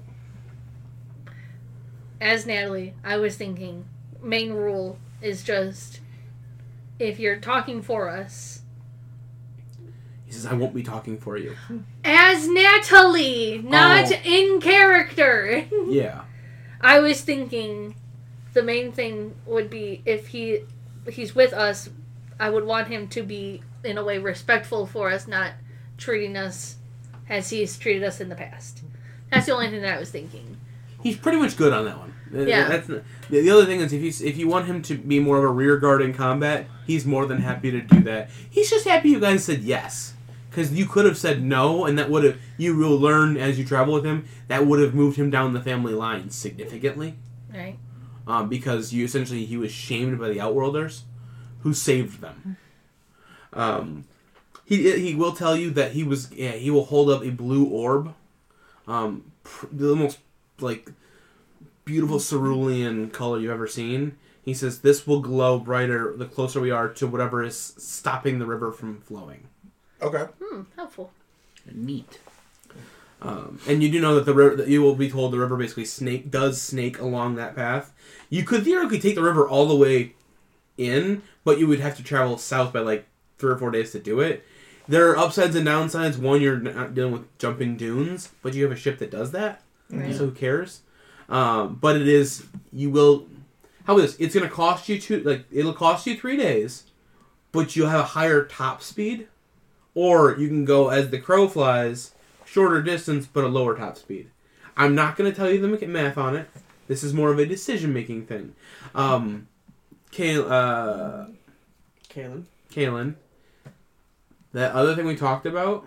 as Natalie, I was thinking main rule is just if you're talking for us. He says, I won't be talking for you. As Natalie, not Oh. in character. Yeah. I was thinking the main thing would be if he he's with us, I would want him to be in a way respectful for us, not treating us as he's treated us in the past. That's the only thing that I was thinking. He's pretty much good on that one. Yeah. That's the, the other thing is if you if you want him to be more of a rear guard in combat, he's more than happy to do that. He's just happy you guys said yes, because you could have said no, and that would have you will learn as you travel with him that would have moved him down the family line significantly. Right? Um, because you essentially he was shamed by the Outworlders, who saved them. Um, he he will tell you that he was yeah he will hold up a blue orb, um, pr- the most like beautiful cerulean color you've ever seen. He says this will glow brighter the closer we are to whatever is stopping the river from flowing. Okay. Hmm, helpful. Neat. Um, and you do know that the river that you will be told the river basically snake does snake along that path. You could theoretically take the river all the way in, but you would have to travel south by like three or four days to do it. There are upsides and downsides. One, you're not dealing with jumping dunes, but you have a ship that does that, Right. so who cares? Um, but it is you will. How about this? It's going to cost you two. Like it'll cost you three days, but you'll have a higher top speed, or you can go as the crow flies, shorter distance but a lower top speed. I'm not going to tell you the math on it. This is more of a decision making thing. Um, Kay, uh, Kalen. Kaylin, that other thing we talked about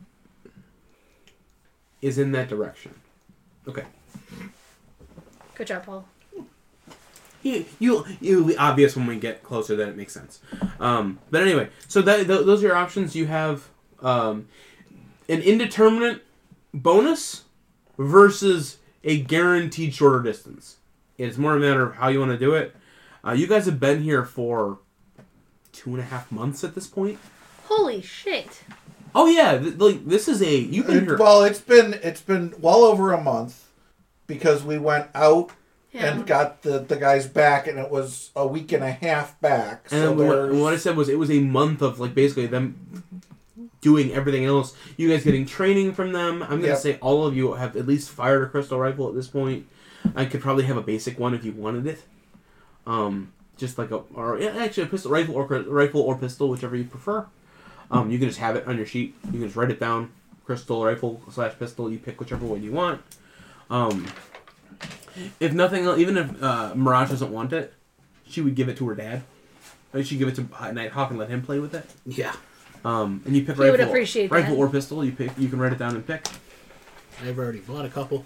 is in that direction. Okay. Good job, Paul. You, you, it'll be obvious when we get closer that it makes sense. Um, but anyway, so that th- those are your options. You have um, an indeterminate bonus versus a guaranteed shorter distance. It's more a matter of how you want to do it. Uh, you guys have been here for two and a half months at this point. Holy shit. Oh yeah, th- like this is a you've been It- here. well, it's been it's been well over a month. because we went out Yeah. and got the, the guys back, and it was a week and a half back. And so then what, there's- what I said was it was a month of like basically them doing everything else. You guys getting training from them. I'm gonna Yep. say all of you have at least fired a crystal rifle at this point. I could probably have a basic one if you wanted it. Um, just like a or yeah, actually a pistol rifle or rifle or pistol, whichever you prefer. Um, you can just have it on your sheet. You can just write it down. Crystal rifle slash pistol. You pick whichever one you want. Um, if nothing else, even if uh, Mirage doesn't want it, she would give it to her dad. Or she'd give it to Nighthawk and let him play with it. Yeah. Um, and you pick He rifle, would appreciate rifle that. or pistol. You pick. You can write it down and pick. I've already bought a couple.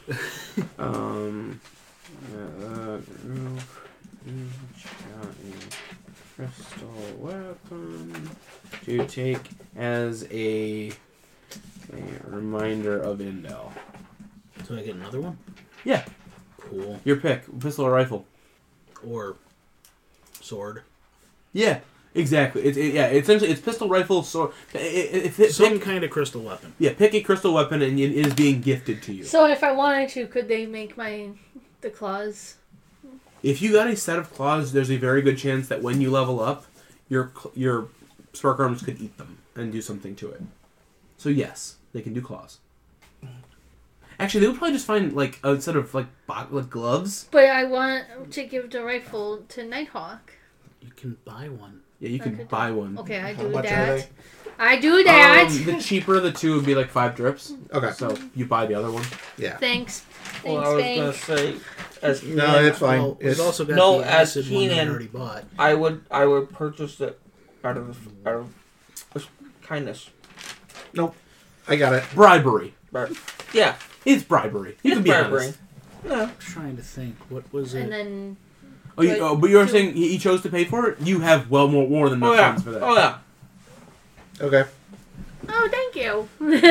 Um, uh, group each got a crystal weapon to take as a a reminder of Indel. So I get another one? Yeah, Cool. your pick, pistol or rifle. Or sword. Yeah, exactly. It's it, yeah. Essentially, it's pistol, rifle, sword. If it, Some pick, kind of crystal weapon. yeah, pick a crystal weapon, and it is being gifted to you. So if I wanted to, could they make my the claws? If you got a set of claws, there's a very good chance that when you level up, your cl- your spark arms could eat them and do something to it. So yes, they can do claws. Actually, they would probably just find like a set of like bo- like gloves. But I want to give the rifle to Nighthawk. You can buy one. Yeah, you I can could buy do- one. Okay, I How do much are that. I do that. Um, the cheaper of the two would be like five drips. Okay. So you buy the other one. Yeah. Thanks. Thanks, Well, I was Bang. gonna say, as No, Keenan, it's fine. Well, we've It's, also got No, the as acid one that I Keenan- already bought. I would I would purchase it out of out of kindness. I got it. Bribery. But yeah, It's bribery. You can it's be bribery. honest. Yeah. I'm trying to think. What was And it? then Oh, you, But- oh, but you're saying he he chose to pay for it? You have well more more than Oh enough yeah. funds for that. Oh yeah. Okay. oh, thank you.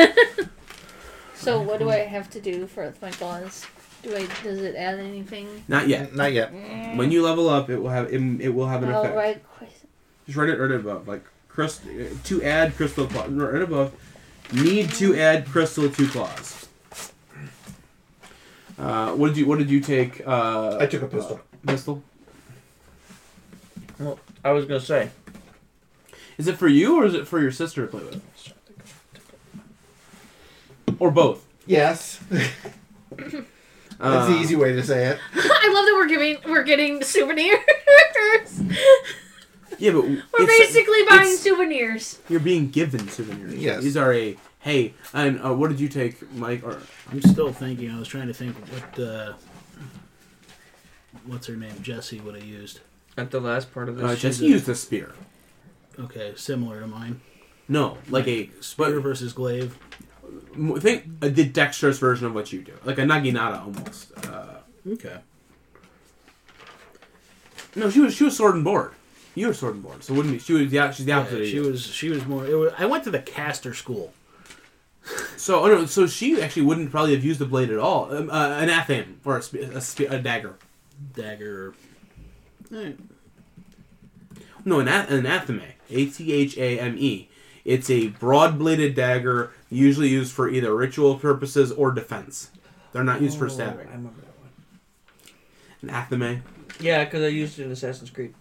So what do I have to do for my claws? Do I does it add anything? Not yet. Not yet. When you level up, it will have it, it will have an Oh, effect. right. Just write it right above, like crystal to add crystal claw, right above. Need to add crystal to claws. Uh, what did you What did you take? Uh, I took a pistol. uh, pistol. Well, I was gonna say. Is it for you or is it for your sister to play with? Or both? Yes. That's Uh, the easy way to say it. I love that we're giving we're getting souvenirs. Yeah, but We're it's- basically buying it's- souvenirs. You're being given souvenirs. Yes. These are a hey. And uh, what did you take, Mike? Or I'm still thinking. I was trying to think what uh, what's her name? Jessie would have used. At the last part of this, uh, she just did- used a spear. Okay, similar to mine. No, like a Spear but versus glaive. think uh, the dexterous version of what you do, like a naginata almost. Uh, Okay. no, she was she was sword and board. You were sword and board, so wouldn't be. She was yeah. She's the opposite Yeah, of she you. was. She was more. It was, I went to the caster school. So oh no, so she actually wouldn't probably have used the blade at all. Um, uh, an athame or a, spe- a, spe- a dagger. Dagger. Eh, No, an, a- an athame. A T H A M E. It's a broad-bladed dagger, usually used for either ritual purposes or defense. They're not used for Oh, stabbing. I remember that one. An athame. Yeah, because I used it in Assassin's Creed.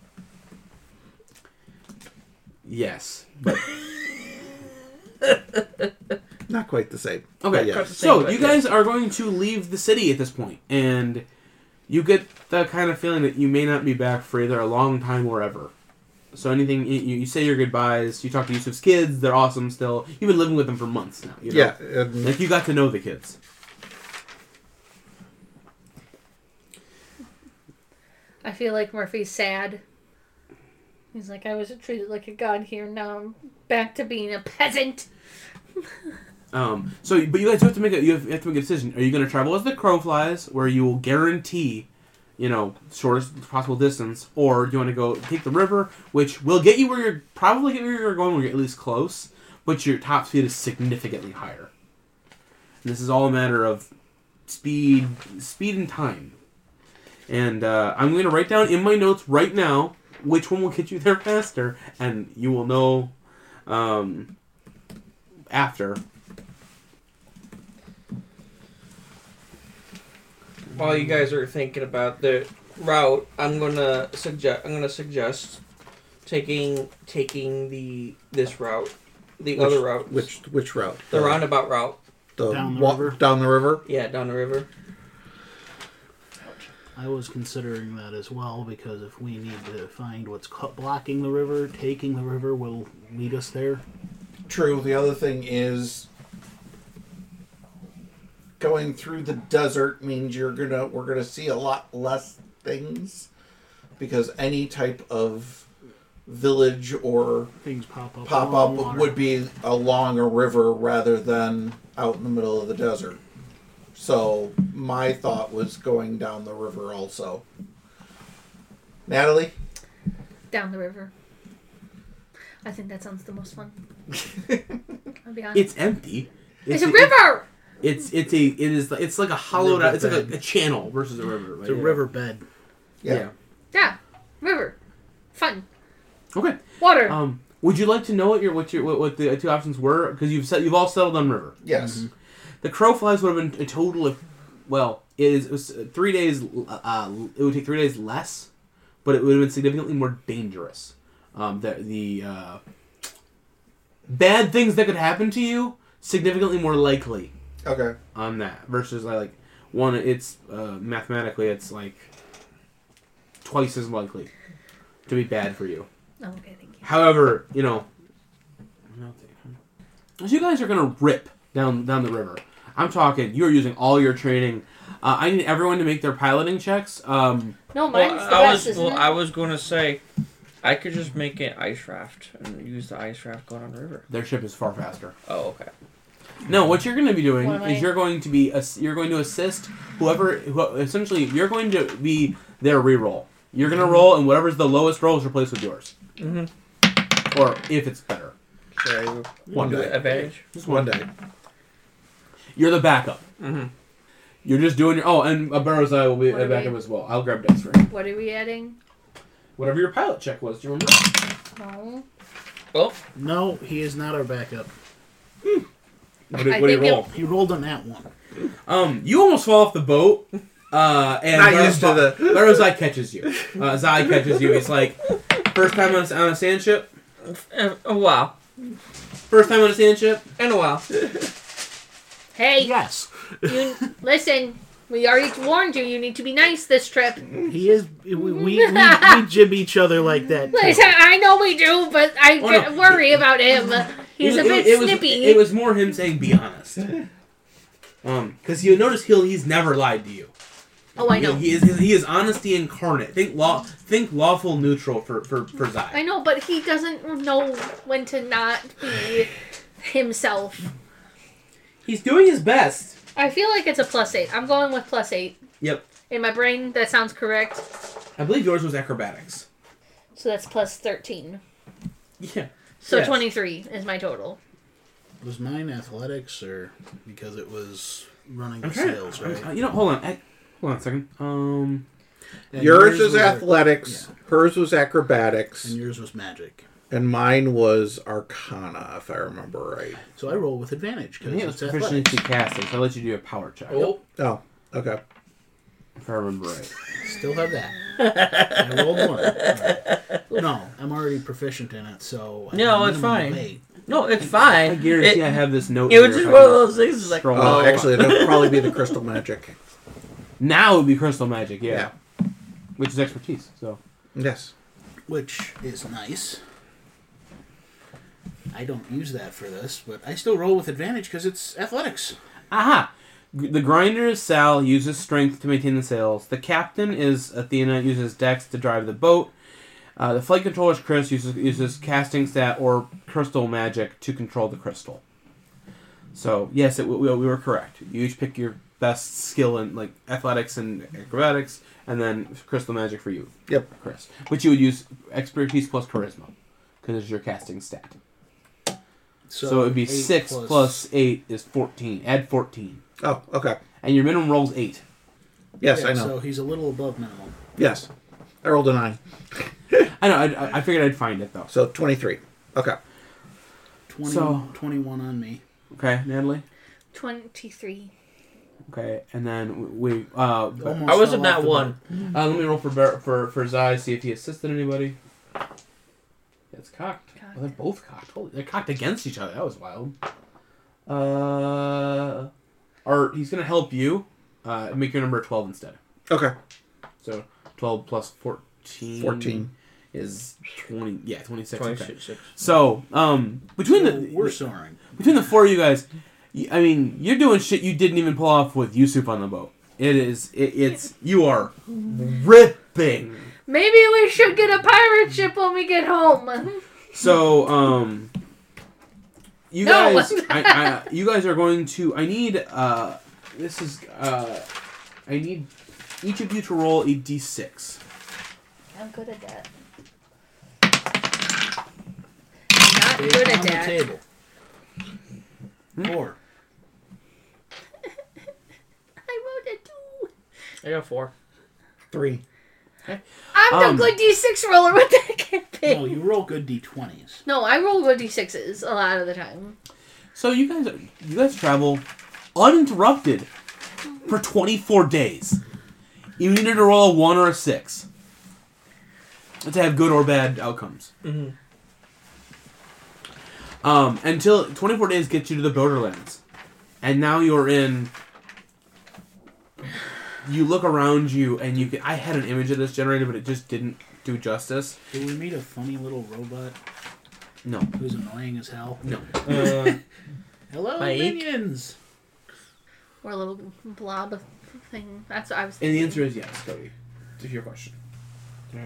Yes, but Not quite the same. okay. But yeah. So but you yeah. guys are going to leave the city at this point, and you get the kind of feeling that you may not be back for either a long time or ever. So anything you, you say your goodbyes. You talk to Yusuf's kids; they're awesome still. You've been living with them for months now. You know? Yeah. um, Like you got to know the kids. I feel like Murphy's sad. He's like, I was treated like a god here. Now I'm back to being a peasant. Um, so, but you guys have to make a you have, you have to make a decision. Are you going to travel as the crow flies, where you will guarantee, you know, shortest possible distance, or do you want to go take the river, which will get you where you're probably get where you're going, where you're at least close, but your top speed is significantly higher. And this is all a matter of speed, speed and time. And uh, I'm going to write down in my notes right now which one will get you there faster, and you will know um, after. while you guys are thinking about the route, I'm gonna suggest I'm gonna suggest taking taking the this route, the Which- other route, Which which route? the roundabout route. The Down the wa- river? Down the river. Yeah, down the river. I was considering that as well, because if we need to find what's cu- blocking the river, taking the river will lead us there. True. The other thing is going through the desert means you're gonna we're gonna see a lot less things because any type of village or Things pop up. pop along up water. would be along a river rather than out in the middle of the desert. So my thought was going down the river also. Natalie? Down the river. I think that sounds the most fun. I'll be honest. It's empty. It's, a river! It's it's a it is it's like a hollowed out. It's like a, a channel versus a river. Right? It's a Yeah. riverbed. Yeah. Yeah. Yeah. River. Fun. Okay. Water. Um, would you like to know what your what your what, what the two options were? Because you've set, you've all settled on river. Yes. The crow flies would have been a total of, well, it, is, it was three days. Uh, it would take three days less, but it would have been significantly more dangerous. Um, the the uh, bad things that could happen to you significantly more likely Okay. on that versus like one. It's uh, mathematically it's like twice as likely to be bad for you. oh, okay, thank you. However, you know, as you guys are gonna rip down down the river, I'm talking. You're using all your training. Uh, I need everyone to make their piloting checks. Um, No, mine's Well, the I best, was isn't well, it? I was going to say, I could just make an ice raft and use the ice raft going on the river. their ship is far faster. Oh, okay. No, what you're going to be doing What am is I- you're going to be ass- you're going to assist whoever. Who, essentially, you're going to be their reroll. You're going to roll, and whatever's the lowest roll is replaced with yours, Mm-hmm. or if it's better. Should I One do day. it advantage? Just One day. You're the backup. Mm-hmm. You're just doing your. Oh, and a Burrow's Eye will be What a are backup we- as well. I'll grab dice for you. What are we adding? Whatever your pilot check was, do you remember? No. Well, No, he is not our backup. What did, I what did you think roll? He rolled on that one. Um, you almost fall off the boat. Uh, and Not Burrow's used to the- Burrow's Eye catches you. Uh, Zai catches you. He's like, first time on a, on a sand ship. uh, a while. First time on a sand ship. In a while. Hey, Yes, you listen. We already warned you. You need to be nice this trip. he is. We we, we, we jib each other like that. too. Listen, I know we do, but I Oh, get- no. worry about him. He's It- a bit it, it was, snippy. It was more him saying, "Be honest." Um, because you notice he'll he's never lied to you. oh, I You know, know. he is he is honesty incarnate. Think law. Think lawful neutral for for for I Zai. know, but he doesn't know when to not be himself. He's doing his best. I feel like it's a plus eight. I'm going with plus eight. Yep. In my brain, that sounds correct. I believe yours was acrobatics. So that's plus thirteen. Yeah. So Yes. twenty-three is my total. Was mine athletics or because it was running I'm the trying. sales, I'm- right? you know, hold on. I, hold on a second. Um. And Yours is was ac- athletics. yeah. Hers was acrobatics. and yours was magic. And mine was Arcana, if I remember right. So I roll with advantage I because think it was it's proficiency athletics. casting, so I'll let you do a power check. Oh, Oh, okay. If I remember right. Still have that. I rolled one. Alright. No, I'm already proficient in it, so I No, have a it's minimum fine. of eight. no, it's fine. I guarantee It, I have this note. it was here just if I one of can those things. It's like, scroll Oh, up. actually, it'll probably be the crystal magic. Now it would be crystal magic, yeah. Which is expertise, so. Yes. Which is nice. I don't use that for this, but I still roll with advantage because it's athletics. Aha! G- The grinder is Sal, uses strength to maintain the sails. The captain is Athena, uses dex to drive the boat. Uh, the flight controller is Chris, uses, uses casting stat or crystal magic to control the crystal. So, yes, it, we, we were correct. You each pick your best skill in like athletics and acrobatics, and then crystal magic for you, Yep. Chris. Which you would use expertise plus charisma, because it's your casting stat. So, it would be eight six plus eight is fourteen. Add fourteen. Oh, okay. And your minimum roll's eight. Yes, Yeah, I know. So he's a little above minimum. Yes. I rolled a nine. I know, I, I figured I'd find it, though. So twenty-three. Okay. twenty, So- twenty-one on me. Okay, Natalie? Twenty-three. Okay, and then we. Uh, Almost I was fell at off the one. boat. uh, let me roll for Bar- for for Zai, see if he assisted anybody. That's cocked. Cocked. Oh, they're both cocked. Holy, they're cocked against each other. That was wild. Uh, Art, he's gonna help you. Uh, make your number twelve instead. Okay. So twelve plus fourteen. fourteen. Is twenty. Yeah, twenty-six. Twenty Okay. six. So um, between Well, the we're soaring. between the four of you guys, y- I mean, you're doing shit you didn't even pull off with Yusuf on the boat. It is. It, it's you are ripping. Maybe we should get a pirate ship when we get home. So, um, you No. guys, I, I, you guys are going to. I need. Uh, this is. Uh, I need each of you to roll a d six. I'm good at that. I'm not It's good on at the that. table. Four. I wrote a two. I got four. Three. I'm Um, the good D six roller with that campaign. No, you roll good d twenties. No, I roll good D sixes a lot of the time. So you guys, you guys travel uninterrupted for twenty-four days. You needed to roll a one or a six to have good or bad outcomes. Mm-hmm. Um, until twenty-four days gets you to the Borderlands, and now you're in. You look around you, and you can. I had an image of this generated, but it just didn't do justice. Did we meet a funny little robot No, who's annoying as hell? no. Uh, Hello, Mike? minions! Or a little blob thing. That's what I was and the thinking. answer is yes, Cody. To your question. Uh,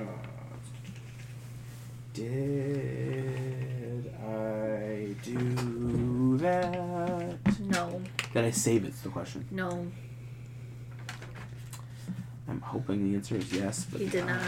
did I do that? No, Did I save it's the question. no, I'm hoping the answer is yes, but he did not.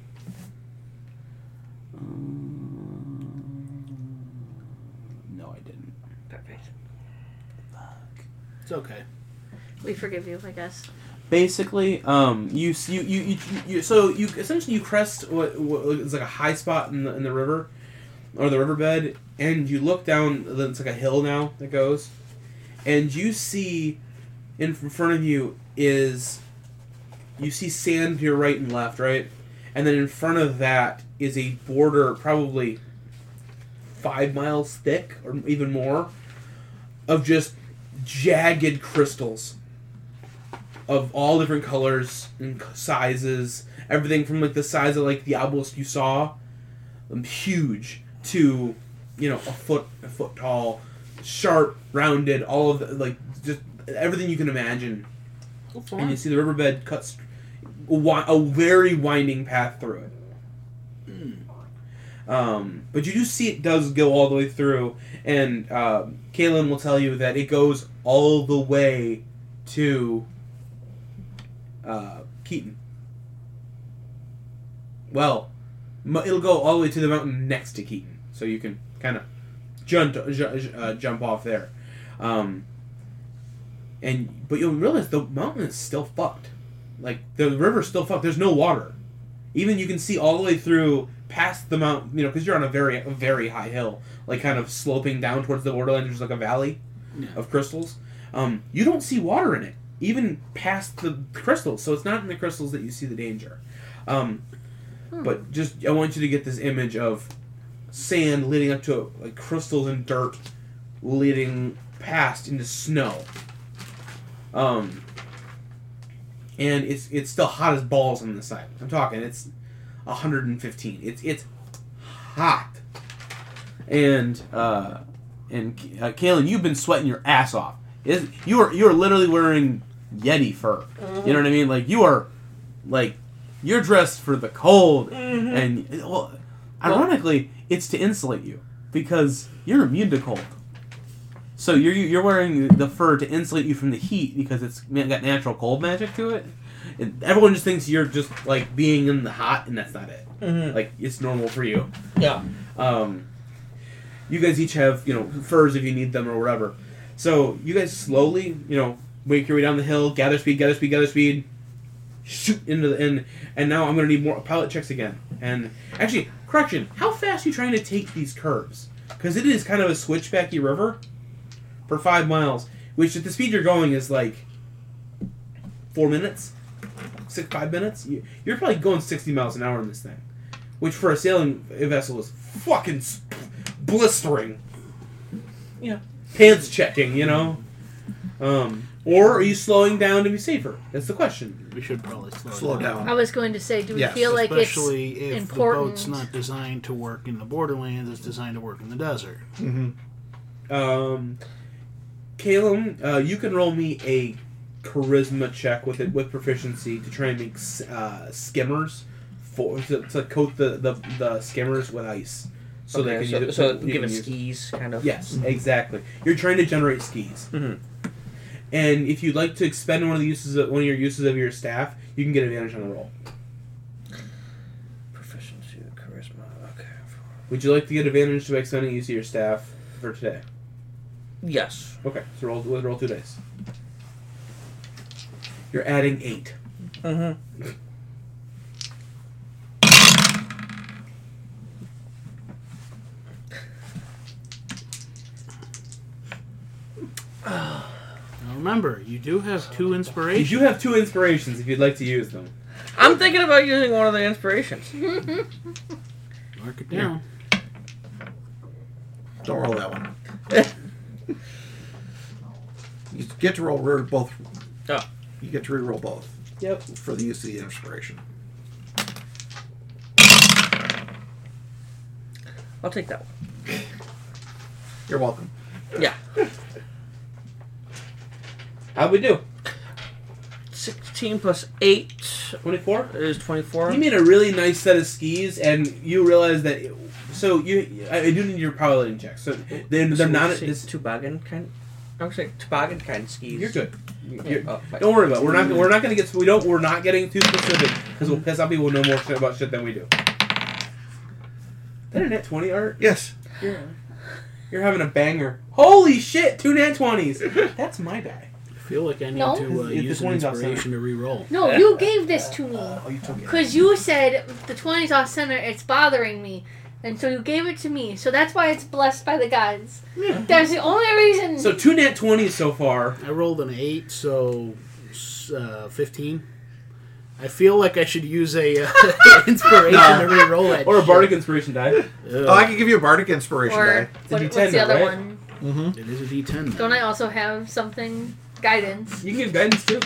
Um, no, I didn't. Perfect. Fuck. It's okay. We forgive you, I guess. Basically, um, you you, you you you so you essentially you crest what, what is like a high spot in the in the river, or the riverbed, and you look down. It's like a hill now that goes, and you see, in front of you is, you see sand to your right and left, right, and then in front of that is a border probably five miles thick or even more, of just jagged crystals. Of all different colors and sizes, everything from like the size of like the obelisk you saw, um, huge, to, you know, a foot, a foot tall, sharp, rounded, all of the, like just everything you can imagine. Go And you see the riverbed cuts a, wi- a very winding path through it. Um, but you do see it does go all the way through, and uh, Kaylin will tell you that it goes all the way to uh, Keaton. Well, mu- it'll go all the way to the mountain next to Keaton, so you can kind of jump ju- uh, jump off there. Um, and but you'll realize the mountain is still fucked. Like the river's still fucked. There's no water. Even you can see all the way through past the mountain, you know, because you're on a very a very high hill, like kind of sloping down towards the borderland. There's like a valley Yeah. of crystals. Um, you don't see water in it, even past the crystals. So it's not in the crystals that you see the danger. Um, Hmm. But just I want you to get this image of sand leading up to like crystals and dirt leading past into snow. Um, and it's it's still hot as balls on the side. I'm talking it's one hundred fifteen. It's it's hot. And uh, and uh, Kaylin, you've been sweating your ass off. Is you are you are literally wearing Yeti fur. You know what I mean? Like you are, like you're dressed for the cold. Mm-hmm. And well, ironically, it's to insulate you because you're immune to cold. So you're you're wearing the fur to insulate you from the heat because it's got natural cold magic to it. And everyone just thinks you're just like being in the hot, and that's not it. Mm-hmm. Like it's normal for you. Yeah. Um, you guys each have, you know, furs if you need them or whatever. So you guys slowly, you know, make your way down the hill, gather speed, gather speed, gather speed, shoot into the end. And now I'm going to need more pilot checks again. And actually, correction, how fast are you trying to take these curves? Because it is kind of a switchbacky river for five miles, which at the speed you're going is like four minutes, six five minutes. You, you're probably going sixty miles an hour in this thing, which for a sailing vessel is fucking blistering. Yeah. Pants checking, you know. Um, or are you slowing down to be safer? That's the question. We should probably slow, Slow down. down. I was going to say, do we Yes, feel like it's Especially if important? the boat's not designed to work in the borderlands, it's designed to work in the desert. Mm-hmm. Um, Caleb, uh, you can roll me a charisma check with it with proficiency to try and make uh, skimmers for to, to coat the, the, the skimmers with ice, so Okay, they can so, use it. so you give can it use- skis, kind of. Yes, exactly. You're trying to generate skis, Mm-hmm. and if you'd like to expend one of the uses of, one of your uses of your staff, you can get advantage on the roll. Proficiency, charisma. Okay. Would you like to get advantage to expending use of your staff for today? Yes. Okay, so roll we'll roll two dice. You're adding eight. Mm-hmm. Now remember, you do have two You inspirations. do have two inspirations if you'd like to use them. I'm thinking about using one of the inspirations. Mark it down. Don't roll that one. You get to roll re- both. Oh. You get to re-roll both Yep. for the use of the inspiration. I'll take that one. You're welcome. Yeah. How'd we do? sixteen plus eight twenty-four? is twenty-four. You made a really nice set of skis, and you realize that. It, so you, I I do need your piloting check. So they're, they're So not. would you This, say toboggan kind. I would say toboggan kind skis. you're good. Yeah, You're- oh, fine. Don't worry about it. We're not. We're not going to get. We don't. We're not getting too specific because we'll piss off people who know more shit about shit than we do. That a net twenty, Art? Yes. You're, you're having a banger. Holy shit! Two net twenties. That's my die. I feel like I need No. to uh, It's- it's use an twenties off inspiration to re-roll. No, you gave this to me. Oh, you took it. Because you said the twenties off center, it's bothering me. And so you gave it to me. So that's why it's blessed by the gods. Yeah. That's the only reason. So two net twenties so far. I rolled an eight, so uh, fifteen. I feel like I should use a uh, inspiration No. to re-roll that. Or a shit. bardic inspiration die. Ugh. Oh, I can give you a bardic inspiration or die. what, a D what's ten the other though, right? one? Mm-hmm. It is a D ten. Don't I also have something guidance? You can give guidance too.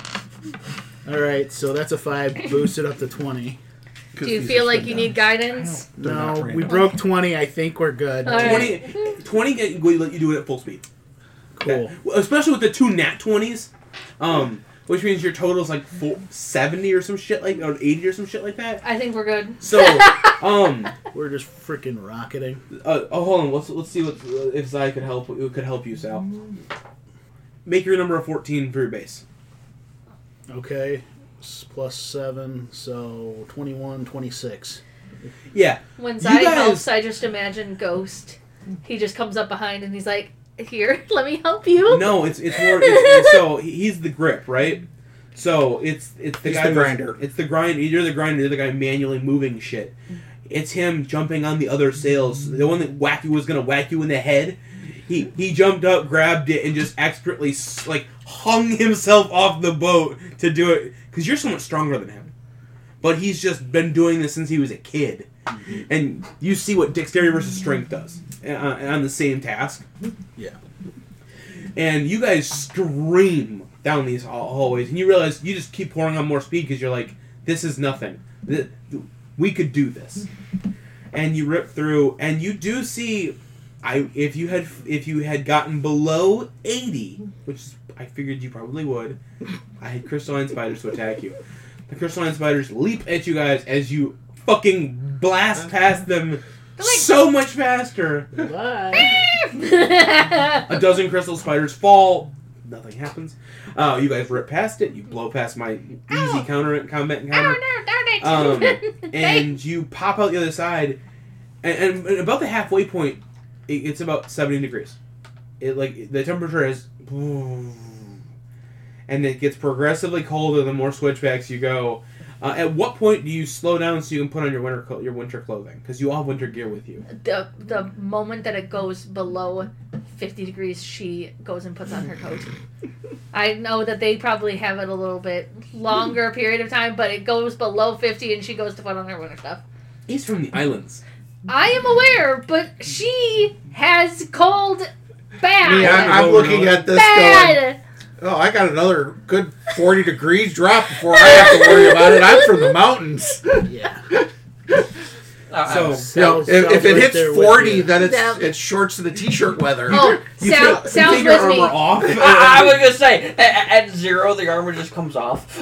All right, so that's a five. Boost it up to twenty. Do you feel like you need guidance? They're not No, random. we broke twenty. I think we're good. All right. twenty, twenty get, will let you do it at full speed. Cool. Well, especially with the two nat twenties, um, which means your total's like four, seventy or some shit like, or eighty or some shit like that. I think we're good. So, um, We're just freaking rocketing. uh, oh, hold on. Let's let's see what if Zai could help. Who could help you, Sal? Make your number a fourteen for your base. Okay. S- Plus seven, so twenty-one, twenty-six. Yeah. When You Zai guys- helps, I just imagine Ghost. He just comes up behind and he's like, "Here, let me help you." No, it's it's more. It's, so he's the grip, right? So it's it's the He's guy the that's- grinder. It's the grind. You're the grinder. You're the guy manually moving shit. It's him jumping on the other sails. The one that whack you was gonna whack you in the head. He he jumped up, grabbed it, and just expertly s- like hung himself off the boat to do it because you're so much stronger than him. But he's just been doing this since he was a kid, and you see what dexterity versus strength does uh, on the same task. Yeah. And you guys scream down these hall- hallways, and you realize you just keep pouring on more speed because you're like, this is nothing. Th- We could do this. And you rip through, and you do see, I if you had if you had gotten below eighty, which I figured you probably would, I had crystalline spiders to attack you. The crystalline spiders leap at you guys as you fucking blast past them so much faster. Bye. A dozen crystal spiders fall. Nothing happens. Uh, you guys rip past it. You blow past my easy Ow. counter combat Oh encounter. no, darn it! Um, and you pop out the other side, and, and about the halfway point, it, it's about seventy degrees. It like the temperature is, and it gets progressively colder the more switchbacks you go. Uh, at what point do you slow down so you can put on your winter clo- your winter clothing? Because you all have winter gear with you. the the moment that it goes below fifty degrees, she goes and puts on her coat. I know that they probably have it a little bit longer period of time, but it goes below fifty and she goes to put on her winter stuff. He's from the islands. I am aware, but she has cold bad. Yeah, I'm looking at this bad. going, oh, I got another good forty degrees drop before I have to worry about it. I'm from the mountains. Yeah. Uh, So, You know, Sal's- if, if Sal's it right hits there with forty, you. then it's Yeah. it's shorts and the t-shirt weather. Oh, You Sal, take- Sal's you take your with me. armor off. I, I was gonna say at, at zero the armor just comes off.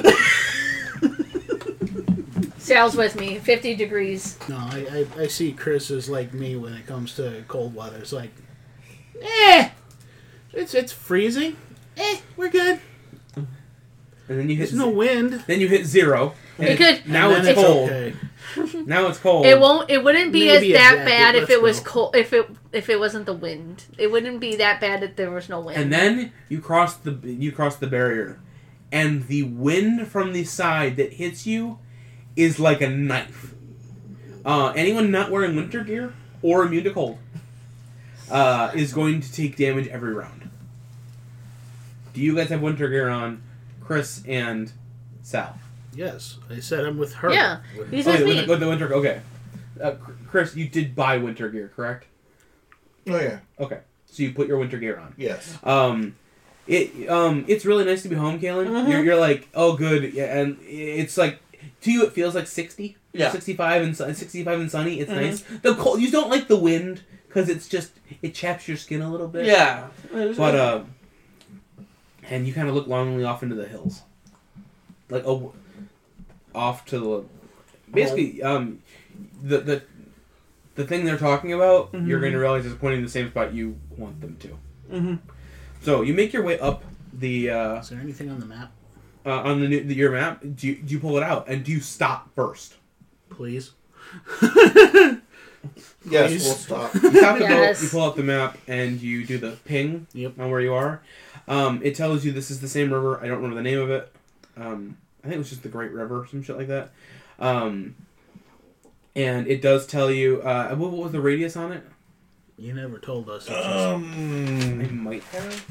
Sal's with me. fifty degrees. No, I, I, I see Chris is like me when it comes to cold weather. It's like, eh, it's it's freezing. Eh, we're good. And then you hit There's no wind. then you hit zero. And It could- now And it's then cold. okay. Now it's cold. It won't. It wouldn't be as Maybe a that jacket, bad if let's it was go. cold. If it if it wasn't the wind, it wouldn't be that bad if there was no wind. And then you cross the you cross the barrier, and the wind from the side that hits you is like a knife. Uh, anyone not wearing winter gear or immune to cold uh, is going to take damage every round. Do you guys have winter gear on, Chris and Sal? Yes, I said I'm with her. yeah, he's Okay, with with me. the, with the winter. Okay, uh, Chris, you did buy winter gear, correct? Oh yeah, Okay, so you put your winter gear on. yes. Um, it um, it's really nice to be home, Kaylin. Mhm. You're, you're like, oh, good, yeah, and it's like to you, it feels like sixty, Yeah. sixty-five and sun- sixty-five and sunny. It's Mhm. nice. The cold, you don't like the wind because it's just it chaps your skin a little bit. Yeah. but uh, and you kind of look longingly off into the hills, like oh, off to the basically um, the the. The thing they're talking about, Mhm. you're going to realize is pointing to the same spot you want them to. Mm-hmm. So you make your way up the uh, Is there anything on the map, uh, on the, new, the your map. Do you, do you pull it out and do you stop first? please? Yes, Please. we'll stop. You stop the Yes. boat. You pull out the map and you do the ping Yep. on where you are. Um, it tells you this is the same river. I don't remember the name of it. Um, I think it was just the Great River, some shit like that. Um, and it does tell you uh, what, what was the radius on it? You never told us. It's just- I Um, might have.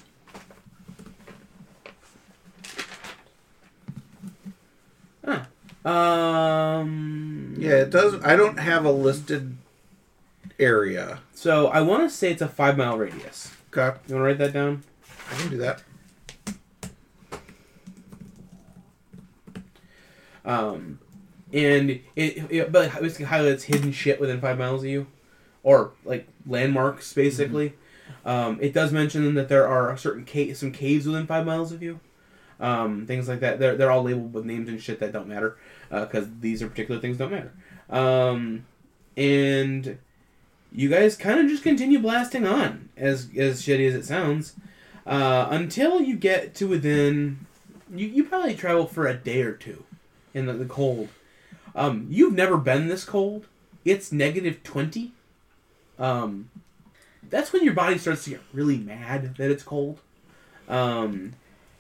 Huh. Um. yeah, it does. I don't have a listed area. So I want to say it's a five mile radius. Okay, You want to write that down? I can do that. Um, and it, it but it basically highlights hidden shit within five miles of you, or like landmarks basically. Um, it does mention that there are certain ca- some caves within five miles of you. Um, things like that. They're they're all labeled with names and shit that don't matter because these are particular things don't matter. Um, and you guys kind of just continue blasting on as as shitty as it sounds uh, until you get to within. You you probably travel for a day or two in the, the cold. Um, you've never been this cold. It's negative twenty. Um, that's when your body starts to get really mad that it's cold. Um,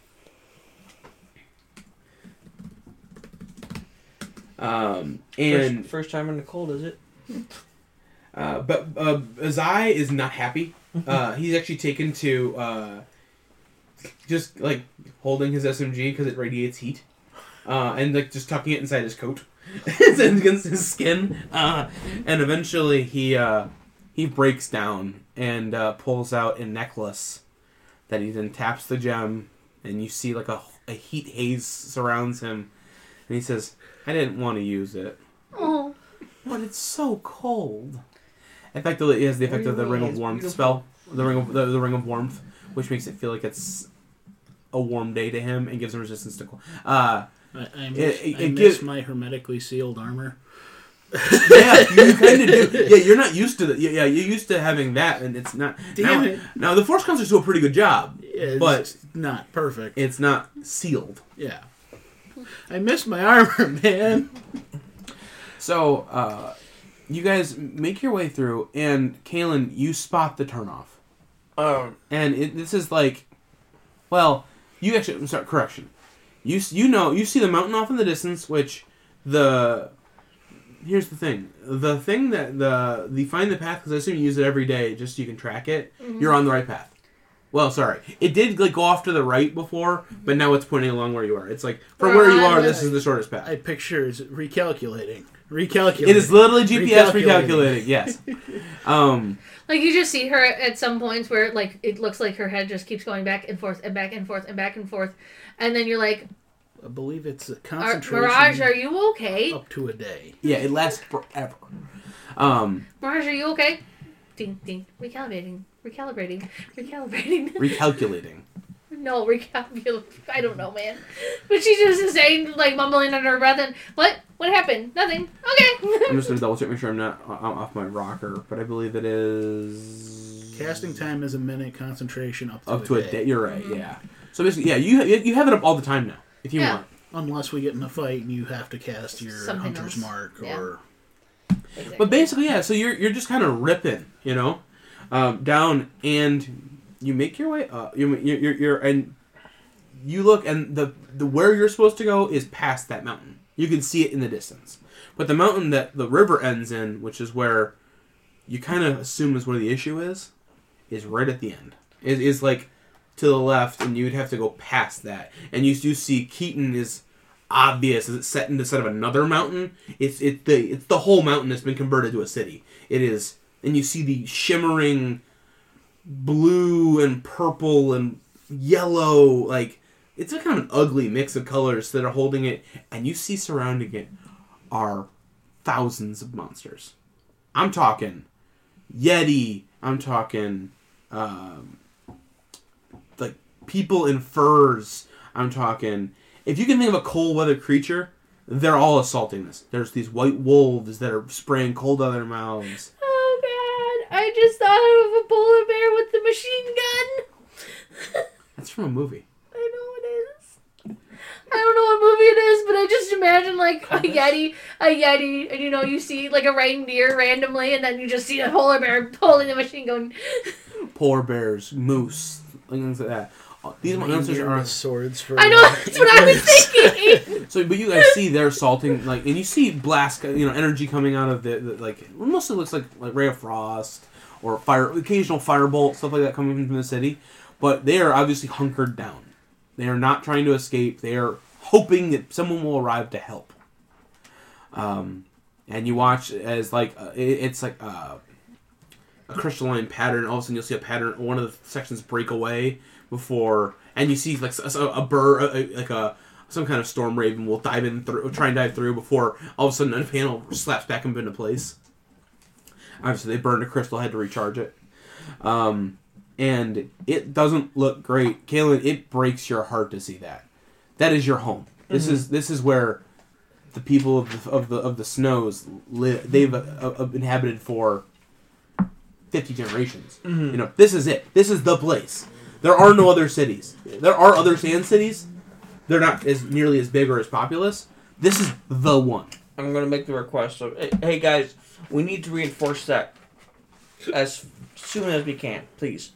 um, and first, first time in the cold, is it? uh, but uh, Azai is not happy. Uh, he's actually taken to uh, just like holding his S M G because it radiates heat, uh, and like just tucking it inside his coat, it's against his skin, uh, and eventually he uh, he breaks down and uh, pulls out a necklace that he then taps the gem, and you see like a, a heat haze surrounds him, and he says, "I didn't want to use it, Oh, but it's so cold." Effectively, it has the effect of the Really? ring of It's warmth beautiful. spell, the ring of the, the ring of warmth, which makes it feel like it's a warm day to him and gives him resistance to cold. Uh, I, I miss, It- it- I it miss gives- my hermetically sealed armor. yeah, you kind of do. Yeah, you're not used to that. Yeah, you're used to having that, and it's not. Damn now, it. Now the force counters do a pretty good job, It's but not perfect. it's not sealed. Yeah. I miss my armor, man. So, uh, you guys make your way through, and Kaylin, you spot the turnoff. Um, And it, this is like, well, you actually, I'm sorry, correction. You you know, you see the mountain off in the distance, which the here's the thing: the thing that the the find the path, because I assume you use it every day just so you can track it. Mm-hmm. You're on the right path. Well, sorry, it did like go off to the right before, but now it's pointing along where you are. It's like from We're where you are, on- this is the shortest path. I picture it's recalculating. Recalculating. It is literally G P S Recalculating. recalculating. Yes. um. Like, you just see her at some points where, like, it looks like her head just keeps going back and forth and back and forth and back and forth. And then you're like, I believe it's a are, concentration. Mirage, are you okay? Up to a day. Yeah, it lasts forever. Um. Mirage, are you okay? Ding, ding. Recalibrating. Recalibrating. Recalibrating. Recalculating. No, recalculating. I don't know, man. But she's just saying, like, mumbling under her breath, and, what? What happened? Nothing. Okay. I'm just gonna double check, make sure I'm not I'm off my rocker, but I believe it is Casting time is a minute. Concentration up to up a to a day. day. You're right. Mm-hmm. Yeah. So basically, yeah, you you have it up all the time now if you Yeah. want. Unless we get in a fight and you have to cast your Something hunter's else. mark Yeah. or But basically, yeah. So you're you're just kind of ripping, you know, um, down, and you make your way up. You you're, you're you're and you look, and the the where you're supposed to go is past that mountain. You can see it in the distance, but the mountain that the river ends in, which is where you kind of assume is where the issue is, is right at the end. It is like to the left, and you would have to go past that, and you do see Keaton is obvious. Is it set instead of another mountain? It's it the it's the whole mountain has been converted to a city. It is, and you see the shimmering blue and purple and yellow, like it's a kind of an ugly mix of colors that are holding it, and you see surrounding it are thousands of monsters. I'm talking Yeti. I'm talking um, like people in furs. I'm talking. If you can think of a cold weather creature, they're all assaulting this. There's these white wolves that are spraying cold out of their mouths. Oh, God. I just thought of a polar bear with the machine gun. That's from a movie. I know it is. I don't know what movie it is, but I just imagine, like, a Yeti, a Yeti, and, you know, you see, like, a reindeer randomly, and then you just see a polar bear holding the machine gun. Polar bears, moose, things like that. These monsters reindeer are with swords for. I know, that's what I was thinking. so, but you guys see they're assaulting, like, and you see blast, you know, energy coming out of the, the like, it mostly looks like like ray of frost or fire, occasional firebolt, stuff like that coming from the city. But they are obviously hunkered down. They are not trying to escape. They are hoping that someone will arrive to help. Um, and you watch as like uh, it, it's like uh, a crystalline pattern. All of a sudden, you'll see a pattern. One of the sections break away before, and you see like a, a bird, a, like a some kind of storm raven will dive in through, try and dive through before all of a sudden a panel slaps back up into place. Obviously, they burned a crystal head to recharge it. Um, and it doesn't look great. Kaylin, it breaks your heart to see that. That is your home. This mm-hmm. is this is where the people of the of the, of the snows live. They've uh, uh, inhabited for fifty generations. Mm-hmm. You know, this is it. This is the place. There are no other cities. There are other sand cities. They're not as nearly as big or as populous. This is the one. I'm going to make the request of, hey guys, we need to reinforce that as soon as we can, please.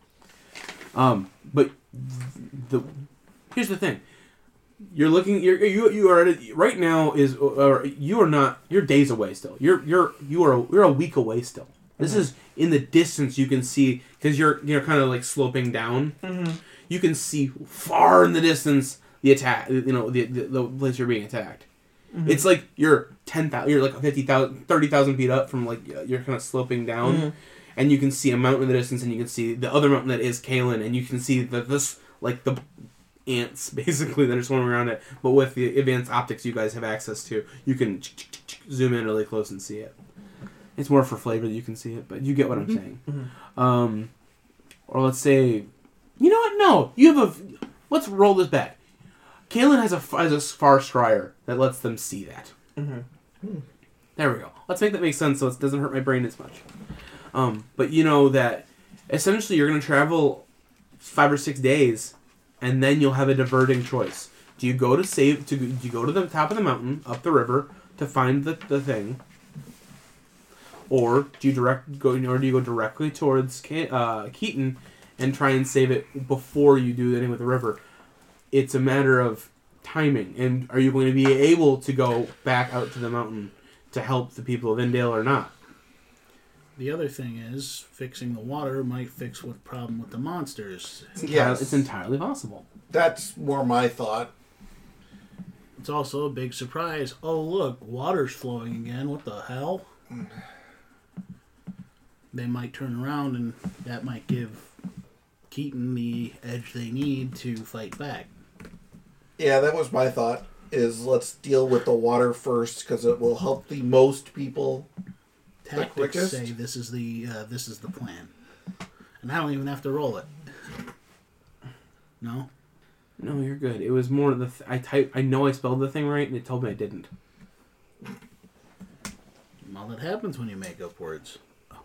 Um, but the here's the thing: you're looking. You're you you are at a, right now is or you are not. You're days away still. You're you're you are you're a week away still. This mm-hmm. is in the distance. You can see because you're you're kind of like sloping down. Mm-hmm. You can see far in the distance the attack. You know the the, the place you're being attacked. Mm-hmm. It's like you're ten thousand. You're like fifty thousand, thirty thousand feet up from like you're kind of sloping down. Mm-hmm. And you can see a mountain in the distance, and you can see the other mountain that is Kaylin, and you can see the this like the ants basically that are swimming around it. But with the advanced optics you guys have access to, you can zoom in really close and see it. It's more for flavor that you can see it, but you get what I'm mm-hmm. saying. Mm-hmm. Um, or let's say, you know what? No, you have a. Let's roll this back. Kaylin has a has a far scryer that lets them see that. Mm-hmm. There we go. Let's make that make sense so it doesn't hurt my brain as much. Um, but you know that essentially you're going to travel five or six days, and then you'll have a diverting choice. Do you go to save? To do you go to the top of the mountain, up the river, to find the, the thing, or do you direct go? Or do you go directly towards uh, Keaton and try and save it before you do anything with the river? It's a matter of timing, and are you going to be able to go back out to the mountain to help the people of Indale or not. The other thing is, fixing the water might fix what problem with the monsters. It's entirely, Yes. it's entirely possible. That's more my thought. It's also a big surprise. Oh, look, water's flowing again. What the hell? They might turn around, and that might give Keaton the edge they need to fight back. Yeah, that was my thought. Is let's deal with the water first because it will help the most people. Tactics quickest? say this is the uh, this is the plan, and I don't even have to roll it. No. No, you're good. It was more the th- I type. I know I spelled the thing right, and it told me I didn't. Well, that happens when you make up words.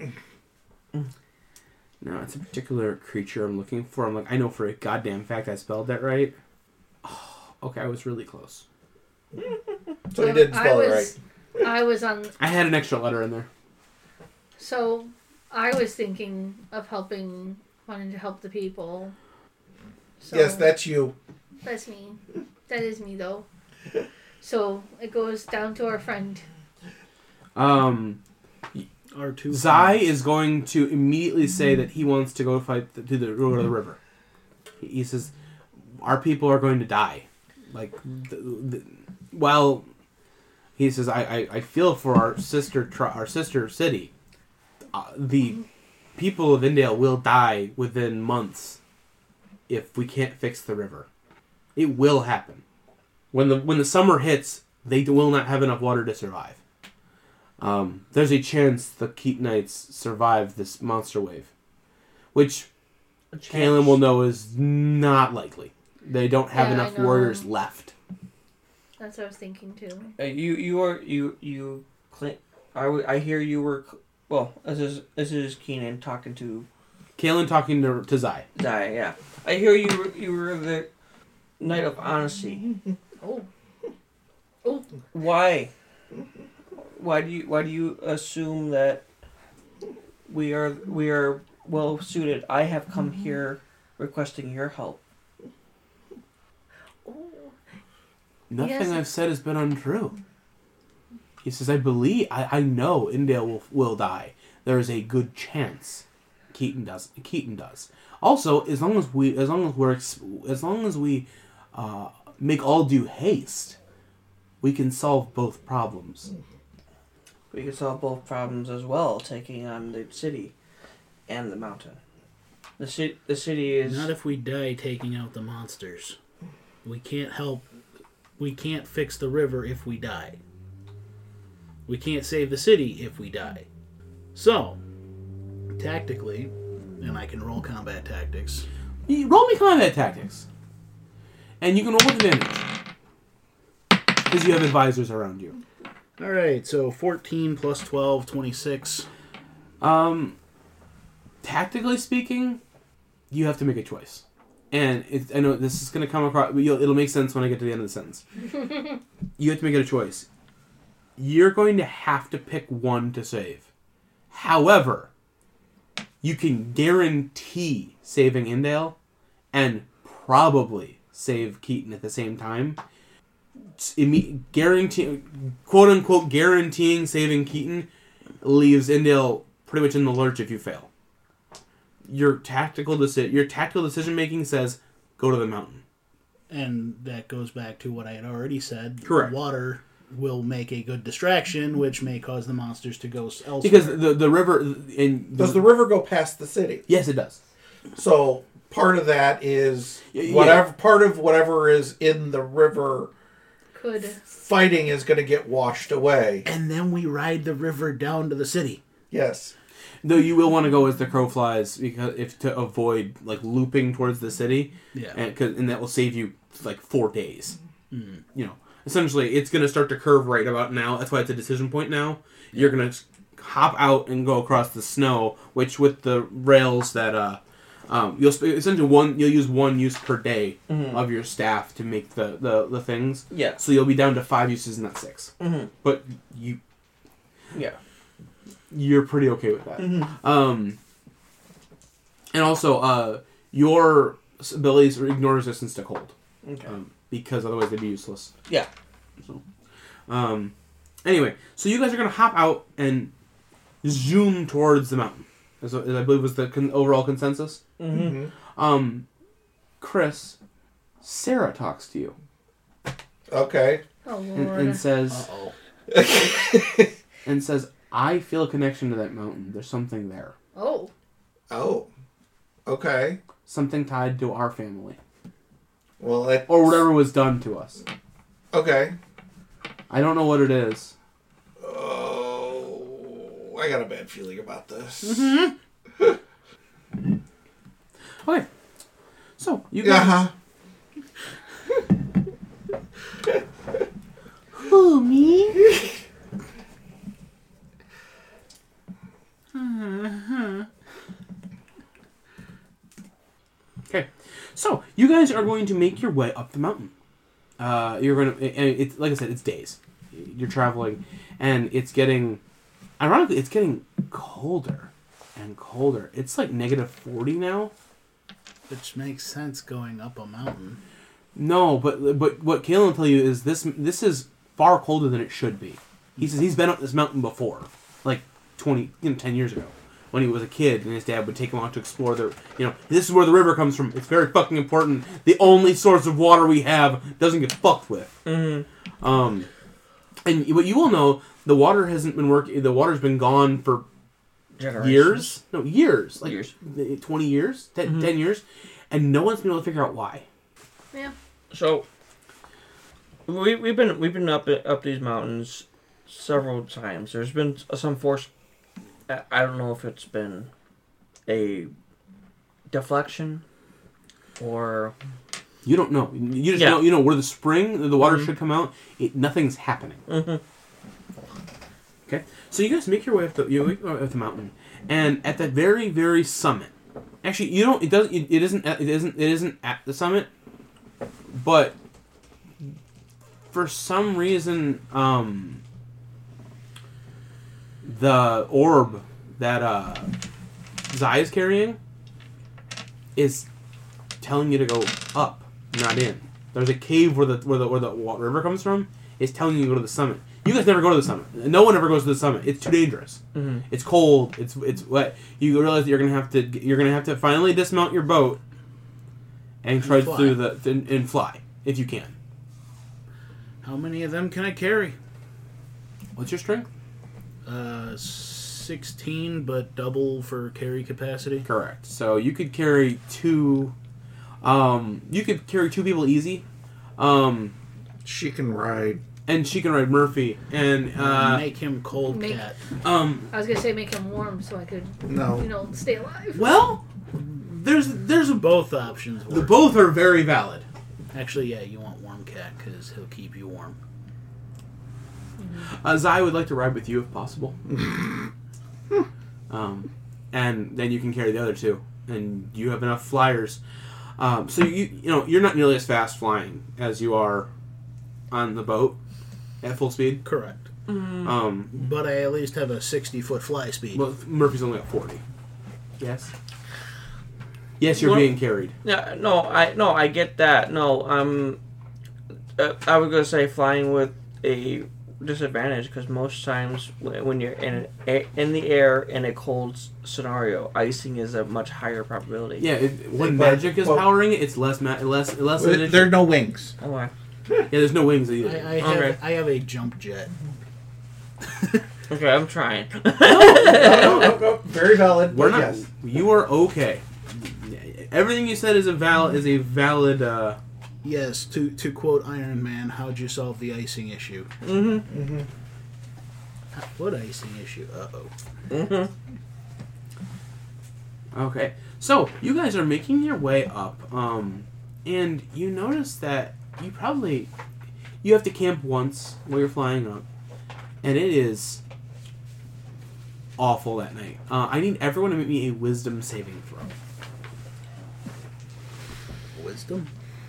No, it's a particular creature I'm looking for. I'm like, I know for a goddamn fact I spelled that right. Oh, okay, I was really close. So you didn't I spell it was, right. I was on. I had an extra letter in there. So, I was thinking of helping, wanting to help the people. So, Yes, that's you. that's me. That is me, though. So it goes down to our friend. Um, Our two. Zai is going to immediately say that he wants to go fight the, to the go to the river. He, he says, "Our people are going to die." Like, the, the, well, he says, I, I, "I feel for our sister tri- our sister city. Uh, the people of Indale will die within months if we can't fix the river. It will happen. When the when the summer hits, they will not have enough water to survive. Um, there's a chance the Keatonites survive this monster wave, which Kalen will know is not likely. They don't have Yeah, enough I know. warriors left. That's what I was thinking, too. Uh, you you are you you. Cl- I, w- I hear you were. cl- Well, this is this is Keenan talking to Kalen talking to, to Zai. Zai. Yeah, I hear you. Were, you were the Knight of Honesty. Oh. Oh. Why? Why do you why do you assume that we are we are well suited? I have come here requesting your help. Oh. Nothing Yes. I've said has been untrue. He says, I believe, I, I know Indale will, will die. There is a good chance Keaton does. Keaton does. Also, as long as we, as long as we're, ex- as long as we uh, make all due haste, we can solve both problems. We can solve both problems as well, taking on the city and the mountain. The city, the city is Not if we die taking out the monsters. We can't help. We can't fix the river if we die. We can't save the city if we die. So, tactically, and I can roll combat tactics. You roll me combat tactics, and you can roll with advantage because you have advisors around you. All right, so fourteen plus twelve, twenty-six. Um, tactically speaking, you have to make a choice. And it, I know this is going to come across, but you'll, it'll make sense when I get to the end of the sentence. You have to make a choice. You're going to have to pick one to save. However, you can guarantee saving Indale and probably save Keaton at the same time. Imme- guarantee, quote unquote, guaranteeing saving Keaton leaves Indale pretty much in the lurch if you fail. Your tactical deci- your tactical decision making says go to the mountain. And that goes back to what I had already said. Correct. Water will make a good distraction, which may cause the monsters to go s- elsewhere. Because the the river in Does the river go past the city? yes it does. So part of that is Yeah, yeah. whatever part of whatever is in the river Could. fighting is going to get washed away. And then we ride the river down to the city. Yes. Though you will want to go as the crow flies because if to avoid like looping towards the city, Yeah. and cause, and that will save you like four days. Mm. You know, essentially, it's going to start to curve right about now. That's why it's a decision point now. Yeah. You're going to hop out and go across the snow, which with the rails that uh, um, you'll sp- essentially one you'll use one use per day Mhm. of your staff to make the, the, the things. Yeah. So you'll be down to five uses, not six. Mm-hmm. But you Yeah. you're pretty okay with that. Mm-hmm. Um, and also, uh, your abilities ignore resistance to cold. Okay. Um, because otherwise they'd be useless. Yeah. So, um, Anyway, so you guys are going to hop out and zoom towards the mountain. As, as I believe was the con- overall consensus. Mm-hmm. Um, Chris, Sarah talks to you. Okay. Oh, And, Lord. and says, Uh-oh. and says, I feel a connection to that mountain. There's something there. oh. Oh. Okay. Something tied to our family. Well, that. Or whatever was done to us. Okay. I don't know what it is. Oh, I got a bad feeling about this. Mm-hmm. Okay. So, you guys... Uh-huh. Who, me? Okay, so you guys are going to make your way up the mountain. Uh, you're going to, and it's like I said, it's days. You're traveling, and it's getting, ironically, it's getting colder and colder. It's like negative forty now. Which makes sense going up a mountain. No, but but what Kalen will tell you is this this is far colder than it should be. He says he's been up this mountain before, like twenty, you know, ten years ago, when he was a kid, and his dad would take him along to explore the, you know, this is where the river comes from. It's very fucking important. The only source of water we have doesn't get fucked with. Mm-hmm. Um, and what you will know, the water hasn't been working. The water's been gone for Generations. years. No, years, like Years. twenty years, ten, Mm-hmm. ten years, and no one's been able to figure out why. Yeah. So we we've been we've been up up these mountains several times. There's been some force. I I don't know if it's been a deflection or You don't know. You just Yeah. know. You know where the spring, the water Mhm. should come out. It, nothing's happening. mm-hmm. Okay, so you guys make your way up the you make your way up the mountain, and at the very very summit, actually you don't. It doesn't. It, it isn't. At, it isn't. It isn't at the summit, but for some reason, um, the orb that uh, Zai is carrying is telling you to go up, not in. There's a cave where the where the where the wa- river comes from. It's telling you to go to the summit. You guys never go to the summit. No one ever goes to the summit. It's too dangerous. Mm-hmm. It's cold. It's it's wet. You realize that you're gonna have to you're gonna have to finally dismount your boat and trudge fly. through the and, and fly if you can. How many of them can I carry? What's your strength? Uh, sixteen, but double for carry capacity. Correct. So you could carry two. Um, you could carry two people easy. Um, She can ride. and she can ride Murphy and uh, Make him cold Make- cat. um. I was gonna say make him warm so I could, No. you know, stay alive. Well, there's there's a Both options the work. both are very valid. Actually, yeah, you want warm cat because he'll keep you warm. Uh, Zai would like to ride with you if possible. um, and then you can carry the other two, and you have enough flyers. Um, so you you know you're not nearly as fast flying as you are on the boat at full speed. Correct. Um, But I at least have a sixty foot fly speed. well, Murphy's only at forty. Yes. Yes, you're Well- being carried. Yeah, no, I no, I get that. No, um, uh, I was gonna say flying with a disadvantage because most times wh- when you're in a, in the air in a cold s- scenario, icing is a much higher probability. Yeah, it, when But- magic is well- powering it, it's less ma- less less. Than There are no wings. Oh, wow. yeah, there's no wings either. I, I have Okay. I have a jump jet. Okay, I'm trying. no, no, no, no, very valid. We're but not. Yes. You are okay. Everything you said is a val is a valid. Uh, Yes, to to quote Iron Man, how'd you solve the icing issue? Mm-hmm. What icing issue? Uh oh. Mm-hmm. Okay, so you guys are making your way up, um, and you notice that you probably you have to camp once while you're flying up, and it is awful that night. Uh, I need everyone to make me a wisdom saving throw. Wisdom.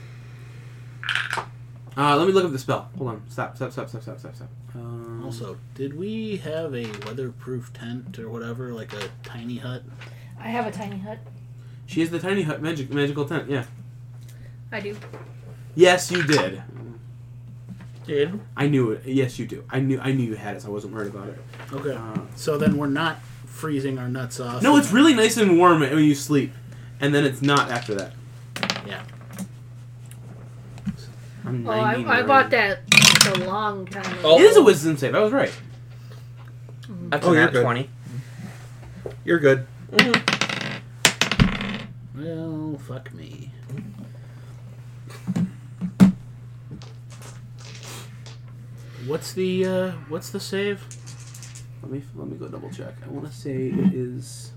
Uh, let me look up the spell. Hold on. Stop. Stop. Stop. Stop. Stop. Stop. Stop. Um, Also, did we have a weatherproof tent or whatever, like a tiny hut? I have a tiny hut. she has the tiny hut magic magical tent. Yeah. I do. Yes, you did. Did? I knew it. Yes, you do. I knew I knew you had it, so I wasn't worried about it. Okay. Uh, So then we're not freezing our nuts off. no, it's really nice and warm when you sleep, and then it's not after that. Yeah. I'm Oh, I, I ninety-nine. bought that like a long time ago. Oh. It is a wisdom save. I was right. That's Oh, a you're nat good. twenty. You're good. Well, fuck me. What's the uh, what's the save? Let me let me go double check. I want to say it is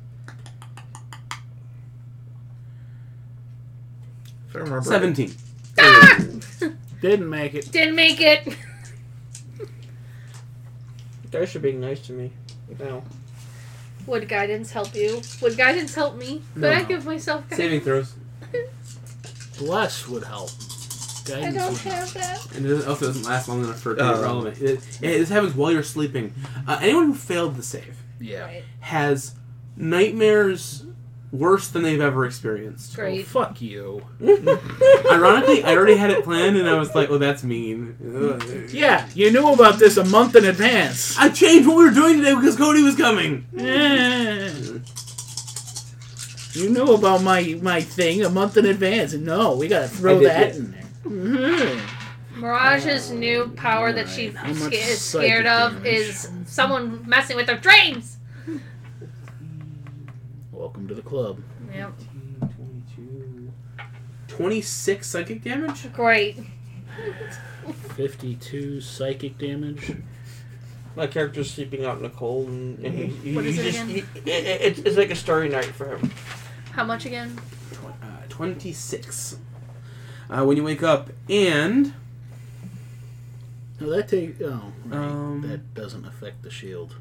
If I remember. seventeen. Didn't make it. Didn't make it. You guys are being nice to me. Now. Would guidance help you? Would guidance help me? Could No. I give myself guidance? Saving throws. Bless would help. I Guidance don't would have that. And it also doesn't last long enough for it to be Um, relevant. It, it, this happens while you're sleeping. Uh, anyone who failed the save Yeah. Right. has nightmares worse than they've ever experienced. Oh, Great. fuck you. Ironically, I already had it planned, and I was like, "Oh, that's mean." Ugh. Yeah, you knew about this a month in advance. I changed what we were doing today because Cody was coming. Eh. You knew about my my thing a month in advance. No, we gotta I throw did, that yeah. in there. Mhm. Mirage's new power that she Alright, how sca- much is psychic scared of damage? is someone messing with her dreams. Welcome to the club. Yep. twenty-two, twenty-six psychic damage? Great. fifty-two psychic damage. My character's sleeping out in the cold, and, and he, he, What is he it just, again? He, it, it's, it's like a story night for him. How much again? Tw- uh, twenty-six. Uh, when you wake up, and No, that take. Oh, right. Um, that doesn't affect the shield.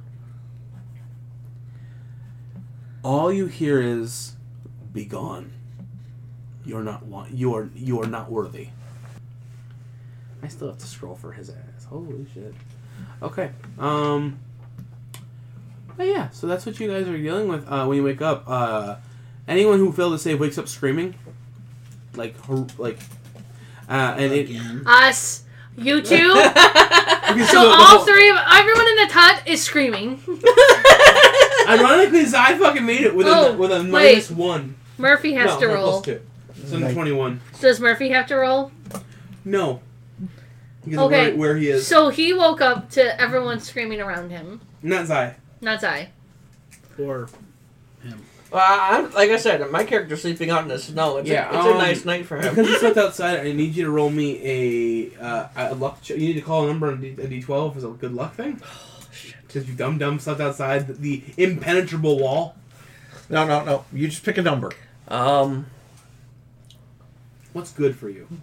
all you hear is, "Be gone. You're not wa- you are you are not worthy." I still have to scroll for his ass. Holy shit. Okay. Um. But yeah, so that's what you guys are dealing with uh, when you wake up. Uh, anyone who failed to save wakes up screaming, like hor- like, uh, and it. Again. Us. You two. Okay, So the- the all whole- three of everyone in the hut is screaming. Ironically, Zai fucking made it with Oh, a with a wait. minus one. Murphy has no, to no, roll. plus two. So Nice. twenty-one. Does Murphy have to roll? No. Because Okay, of where, where he is. So he woke up to everyone screaming around him. Not Zai. Not Zai. Or Well, I, I'm, like I said, my character's sleeping out in the snow. It's, Yeah, a, it's um, a nice night for him. Because he slept outside, I need you to roll me a, uh, a luck check. You need to call a number on a D twelve as a good luck thing. Oh, shit. Because you dumb dumb slept outside the, the impenetrable wall. No, no, no. You just pick a number. Um, What's good for you?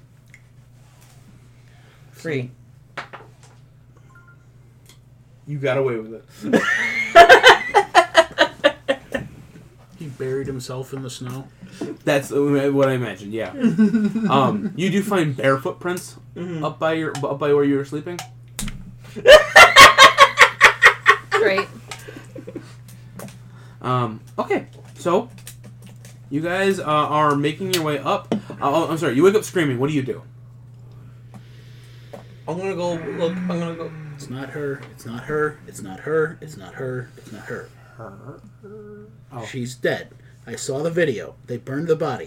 three. You got away with it. he buried himself in the snow. That's what I imagined. Yeah. um, you do find bear footprints Mhm. up by your up by where you were sleeping. Great. Um, okay, so you guys uh, are making your way up. Uh, oh, I'm sorry. You wake up screaming. What do you do? I'm gonna go look. I'm gonna go. It's not her. It's not her. It's not her. It's not her. It's not her. Oh. She's dead. I saw the video. They burned the body.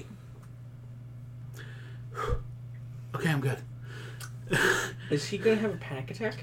Okay, I'm good. Is he gonna have a panic attack?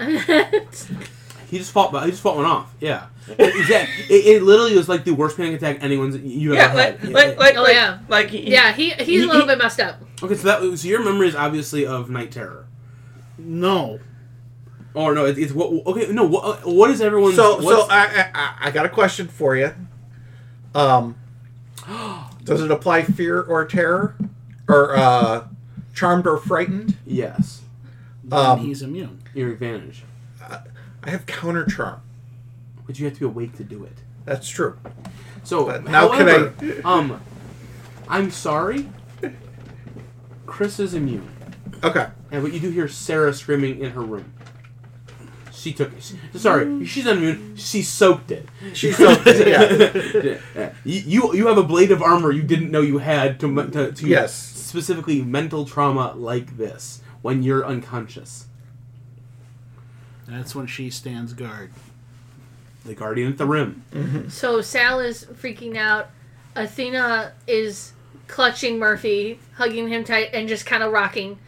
He just fought. He just fought one off. Yeah. Exactly. It, it literally was like the worst panic attack anyone's you ever Yeah, had. like, like, like, Oh, like, yeah. like he, Yeah, he he's He- a little he- bit messed up. Okay, so that so your memory is obviously of Night Terror. No. Or no, it, it's what? Okay, no. What? What is everyone's? So, so what's- I, I, I got a question for you. Um, does it apply fear or terror, or uh, charmed or frightened? yes, Then Um, he's immune. your advantage, I have counter charm. but you have to be awake to do it. That's true. So But now can however, um, I'm sorry. Chris is immune. Okay. And but you do hear Sarah screaming in her room. She took it. Sorry, she's not immune. She soaked it. She soaked it, Yeah. You, you you have a blade of armor you didn't know you had to to, to Yes. specifically mental trauma like this, when you're unconscious. That's when she stands guard. The guardian at the rim. So Sal is freaking out. Athena is clutching Murphy, hugging him tight, and just kind of rocking.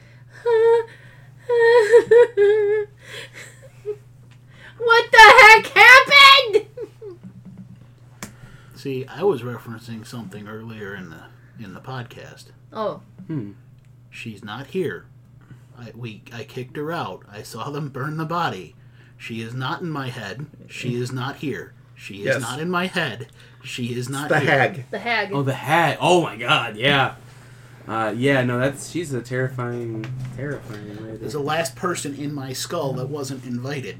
What the heck happened? See, I was referencing something earlier in the in the podcast. Oh. Hmm. She's not here. I we I kicked her out. I saw them burn the body. She is not in my head. She is not here. She is Yes. not in my head. She is not The here. hag. The hag. Oh, the hag. Oh my god, yeah. Uh, yeah, no, that's she's a terrifying, terrifying lady. There's the last person in my skull that wasn't invited.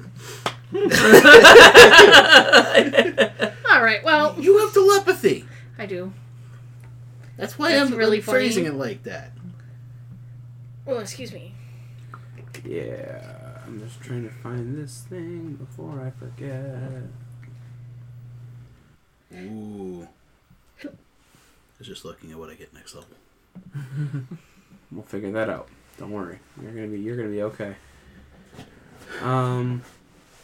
Alright, well, You have telepathy. I do. That's why That's I'm really I'm phrasing funny. it like that. Oh, excuse me. Yeah, I'm just trying to find this thing before I forget. Ooh. I was just looking at what I get next level. We'll figure that out. Don't worry. You're gonna be you're gonna be okay. Um.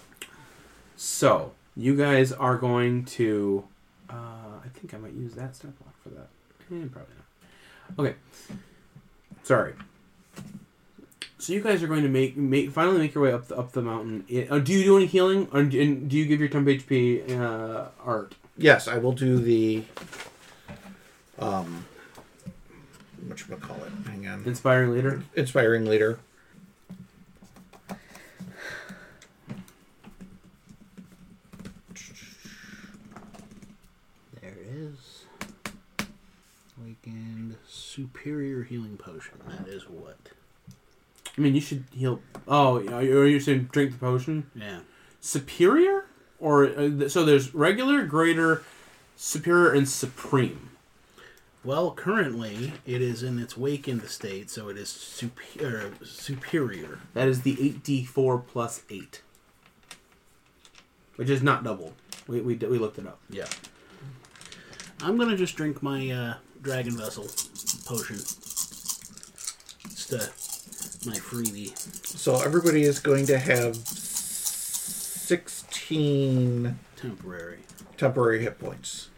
So you guys are going to. Uh, I think I might use that step block for that. Eh, probably not. Okay. Sorry. So you guys are going to make make finally make your way up the up the mountain. It, uh, do you do any healing, or do, and do you give your temp H P uh, art? Yes, I will do the. Um. Whatchamacallit? Hang on. Inspiring leader. Inspiring leader. There it is. Weekend superior healing potion. That is what? I mean, you should heal. Oh, are you, are you saying drink the potion? Yeah. Superior, or uh, so there's regular, greater, superior, and supreme. Well, currently it is in its wakened state, so it is super, superior. That is the eight d four plus eight, which is not doubled. We we we looked it up. Yeah. I'm gonna just drink my uh, dragon vessel potion. It's the, my freebie. So everybody is going to have sixteen Temporary. temporary hit points.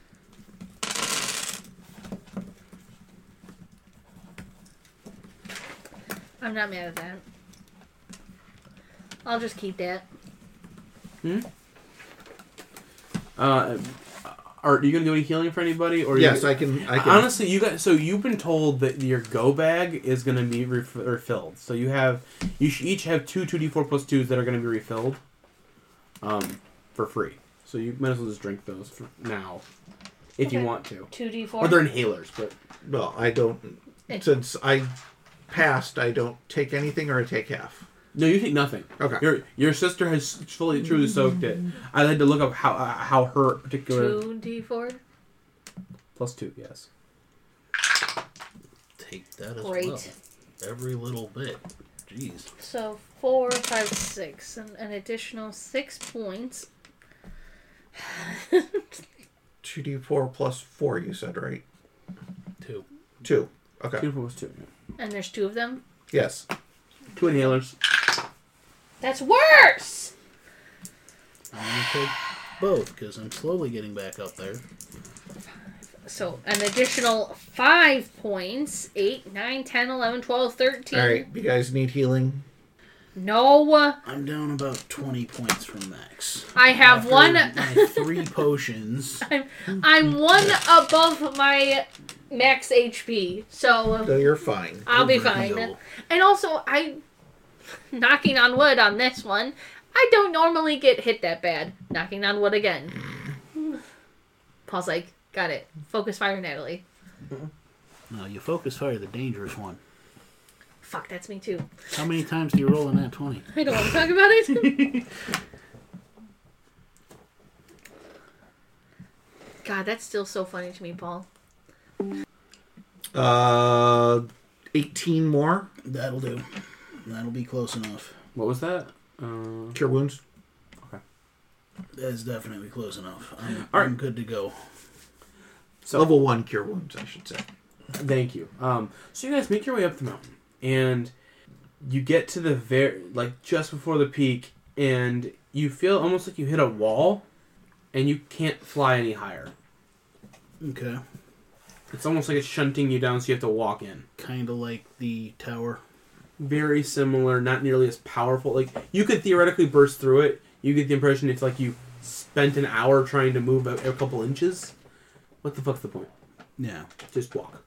I'm not mad at that. I'll just keep that. Hmm. Uh, Art, are you gonna do any healing for anybody, or Yes, you, I can. I can. Honestly, you guys. So you've been told that your go bag is gonna be ref- refilled. So you have you should each have two two d four plus twos that are gonna be refilled, um, for free. So you might as well just drink those for now, if Okay. you want to. two d four. Or they're inhalers, but No, I don't. It- Since I passed, I don't take anything, or I take half. no, you take nothing. Okay. Your your sister has fully truly soaked it. I had to look up how uh, how her particular two d four. plus two. Yes. Take that as Great. well. Every little bit. Jeez. So four, five, six, and an additional six points. two d four plus four, you said, right? Two. Two. Okay. Two plus two. Yeah. And there's two of them. Yes. Two inhalers. That's worse. I'm gonna take both because I'm slowly getting back up there. So an additional five points. eight, nine, ten, eleven, twelve, thirteen. All right. You guys need healing? No. I'm down about twenty points from max. I have After one. My three potions. I'm, I'm one above my max H P. So No, you're fine. I'll be Overheal. fine. And also, I, knocking on wood on this one, I don't normally get hit that bad. Knocking on wood again. Paul's like, got it. Focus fire, Natalie. No, you focus fire the dangerous one. Fuck, that's me too. How many times do you roll in that twenty? I don't want to talk about it. God, that's still so funny to me, Paul. Uh, eighteen more That'll do. That'll be close enough. What was that? Uh, cure wounds. That's definitely close enough. I'm, All right. I'm good to go. so Level one cure wounds, I should say. thank you. Um, so you guys make your way up the mountain, and you get to the very, like, just before the peak, and you feel almost like you hit a wall, and you can't fly any higher. Okay. It's almost like it's shunting you down, so you have to walk in. Kind of like the tower. Very similar, not nearly as powerful. Like, you could theoretically burst through it. You get the impression it's like you spent an hour trying to move a, a couple inches. What the fuck's the point? Yeah. Just walk.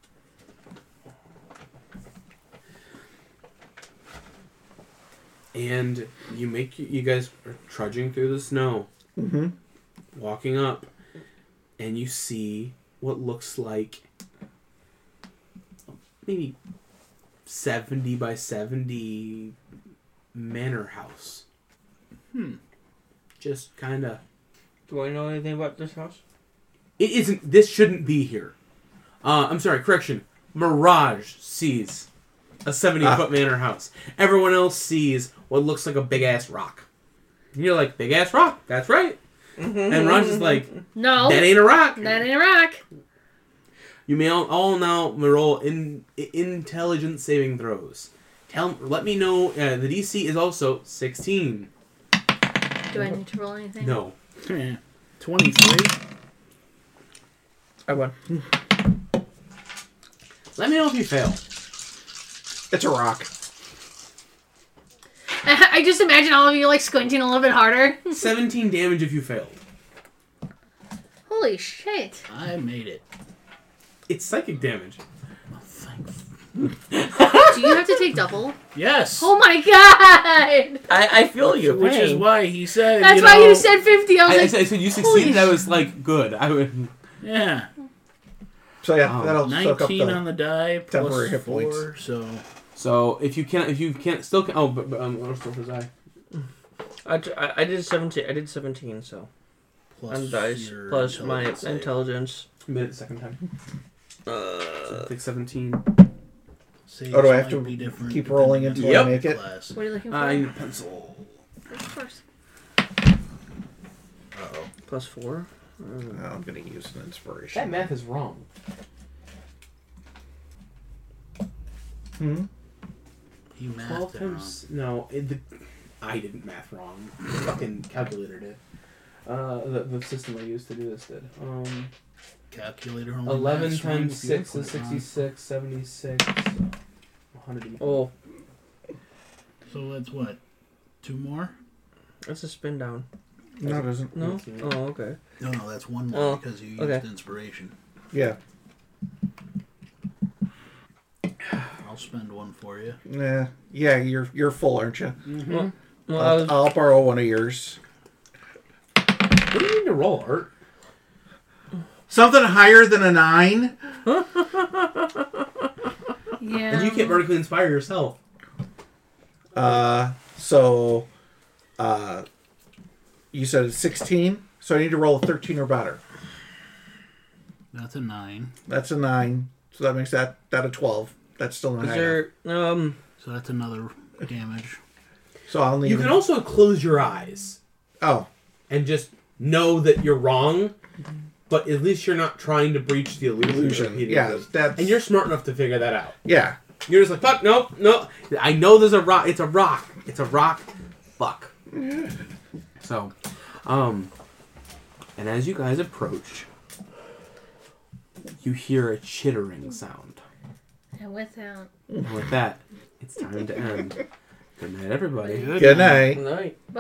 And you make you guys are trudging through the snow, Mm-hmm. walking up, and you see what looks like maybe seventy by seventy manor house. Hmm. Just kind of. Do I know anything about this house? It isn't. This shouldn't be here. Uh, I'm sorry. Correction. Mirage sees a seventy Ah. foot manor house. Everyone else sees what looks like a big ass rock. And you're like, big ass rock. That's right. And Mirage is like, No. that ain't a rock. That ain't a rock. You may all, all now roll in, in intelligence saving throws. Tell. Let me know. Uh, the D C is also sixteen. Do I need to roll anything? No. Yeah. twenty-three. I won. Let me know if you fail. It's a rock. I just imagine all of you like squinting a little bit harder. seventeen damage if you failed. Holy shit. I made it. It's psychic damage. Oh, thank Do you have to take double? Yes. Oh my god! I, I feel you. Which is pain. why he said. That's you why know, you said fifty. I was I, I, like, said, I said you holy succeeded. I sh- was like, good. I would. Yeah. So yeah, Um, that'll soak up nineteen the on the die. temporary Plus hit points. four, so So if you can't, if you can't, still can. Oh, but, but um, what's his eye? I, I, I did seventeen. I did seventeen. So plus on dice your plus my intelligence save. intelligence. Made it the second time. Uh, So take seventeen. Saves Oh, do I have might to be different keep rolling depending until I on make it? class. what are you looking for? I need a pencil. Of course. Uh-oh. plus four. Uh, Oh, I'm going to use an inspiration. That math is wrong. Hmm? He Twelve mathed it wrong. times. No, it, the, I didn't math wrong. The fucking calculator did. Uh, the, the system I used to do this did. Um, Calculator only eleven maths wrong times if you six put is it wrong. sixty-six. Seventy-six. one hundred. oh, So that's what? Two more? that's a spin down. No, it isn't. No. Okay. Oh, okay. No, no, that's one more Oh, because you used okay. inspiration. Yeah. I'll spend one for you. Nah. Yeah, you're you're full, aren't you? Well, well, I I'll, was, I'll borrow one of yours. What do you need to roll, Art? Something higher than a nine? Yeah. And you can't vertically inspire yourself. Uh, so, uh, you said it's sixteen, so I need to roll a thirteen or better. That's a nine. That's a nine, so that makes that that a twelve. That's still not is high enough. there um? So that's another damage. So I'll need. You can also close your eyes Oh, and just know that you're wrong, but at least you're not trying to breach the illusion. illusion. repeatedly. Yeah, that's. And you're smart enough to figure that out. Yeah. You're just like, fuck, no, no. I know there's a rock. It's a rock. It's a rock. Fuck. So, um, and as you guys approach, you hear a chittering sound. And without. And with that, it's time to end. Good night, everybody. Good night. Night.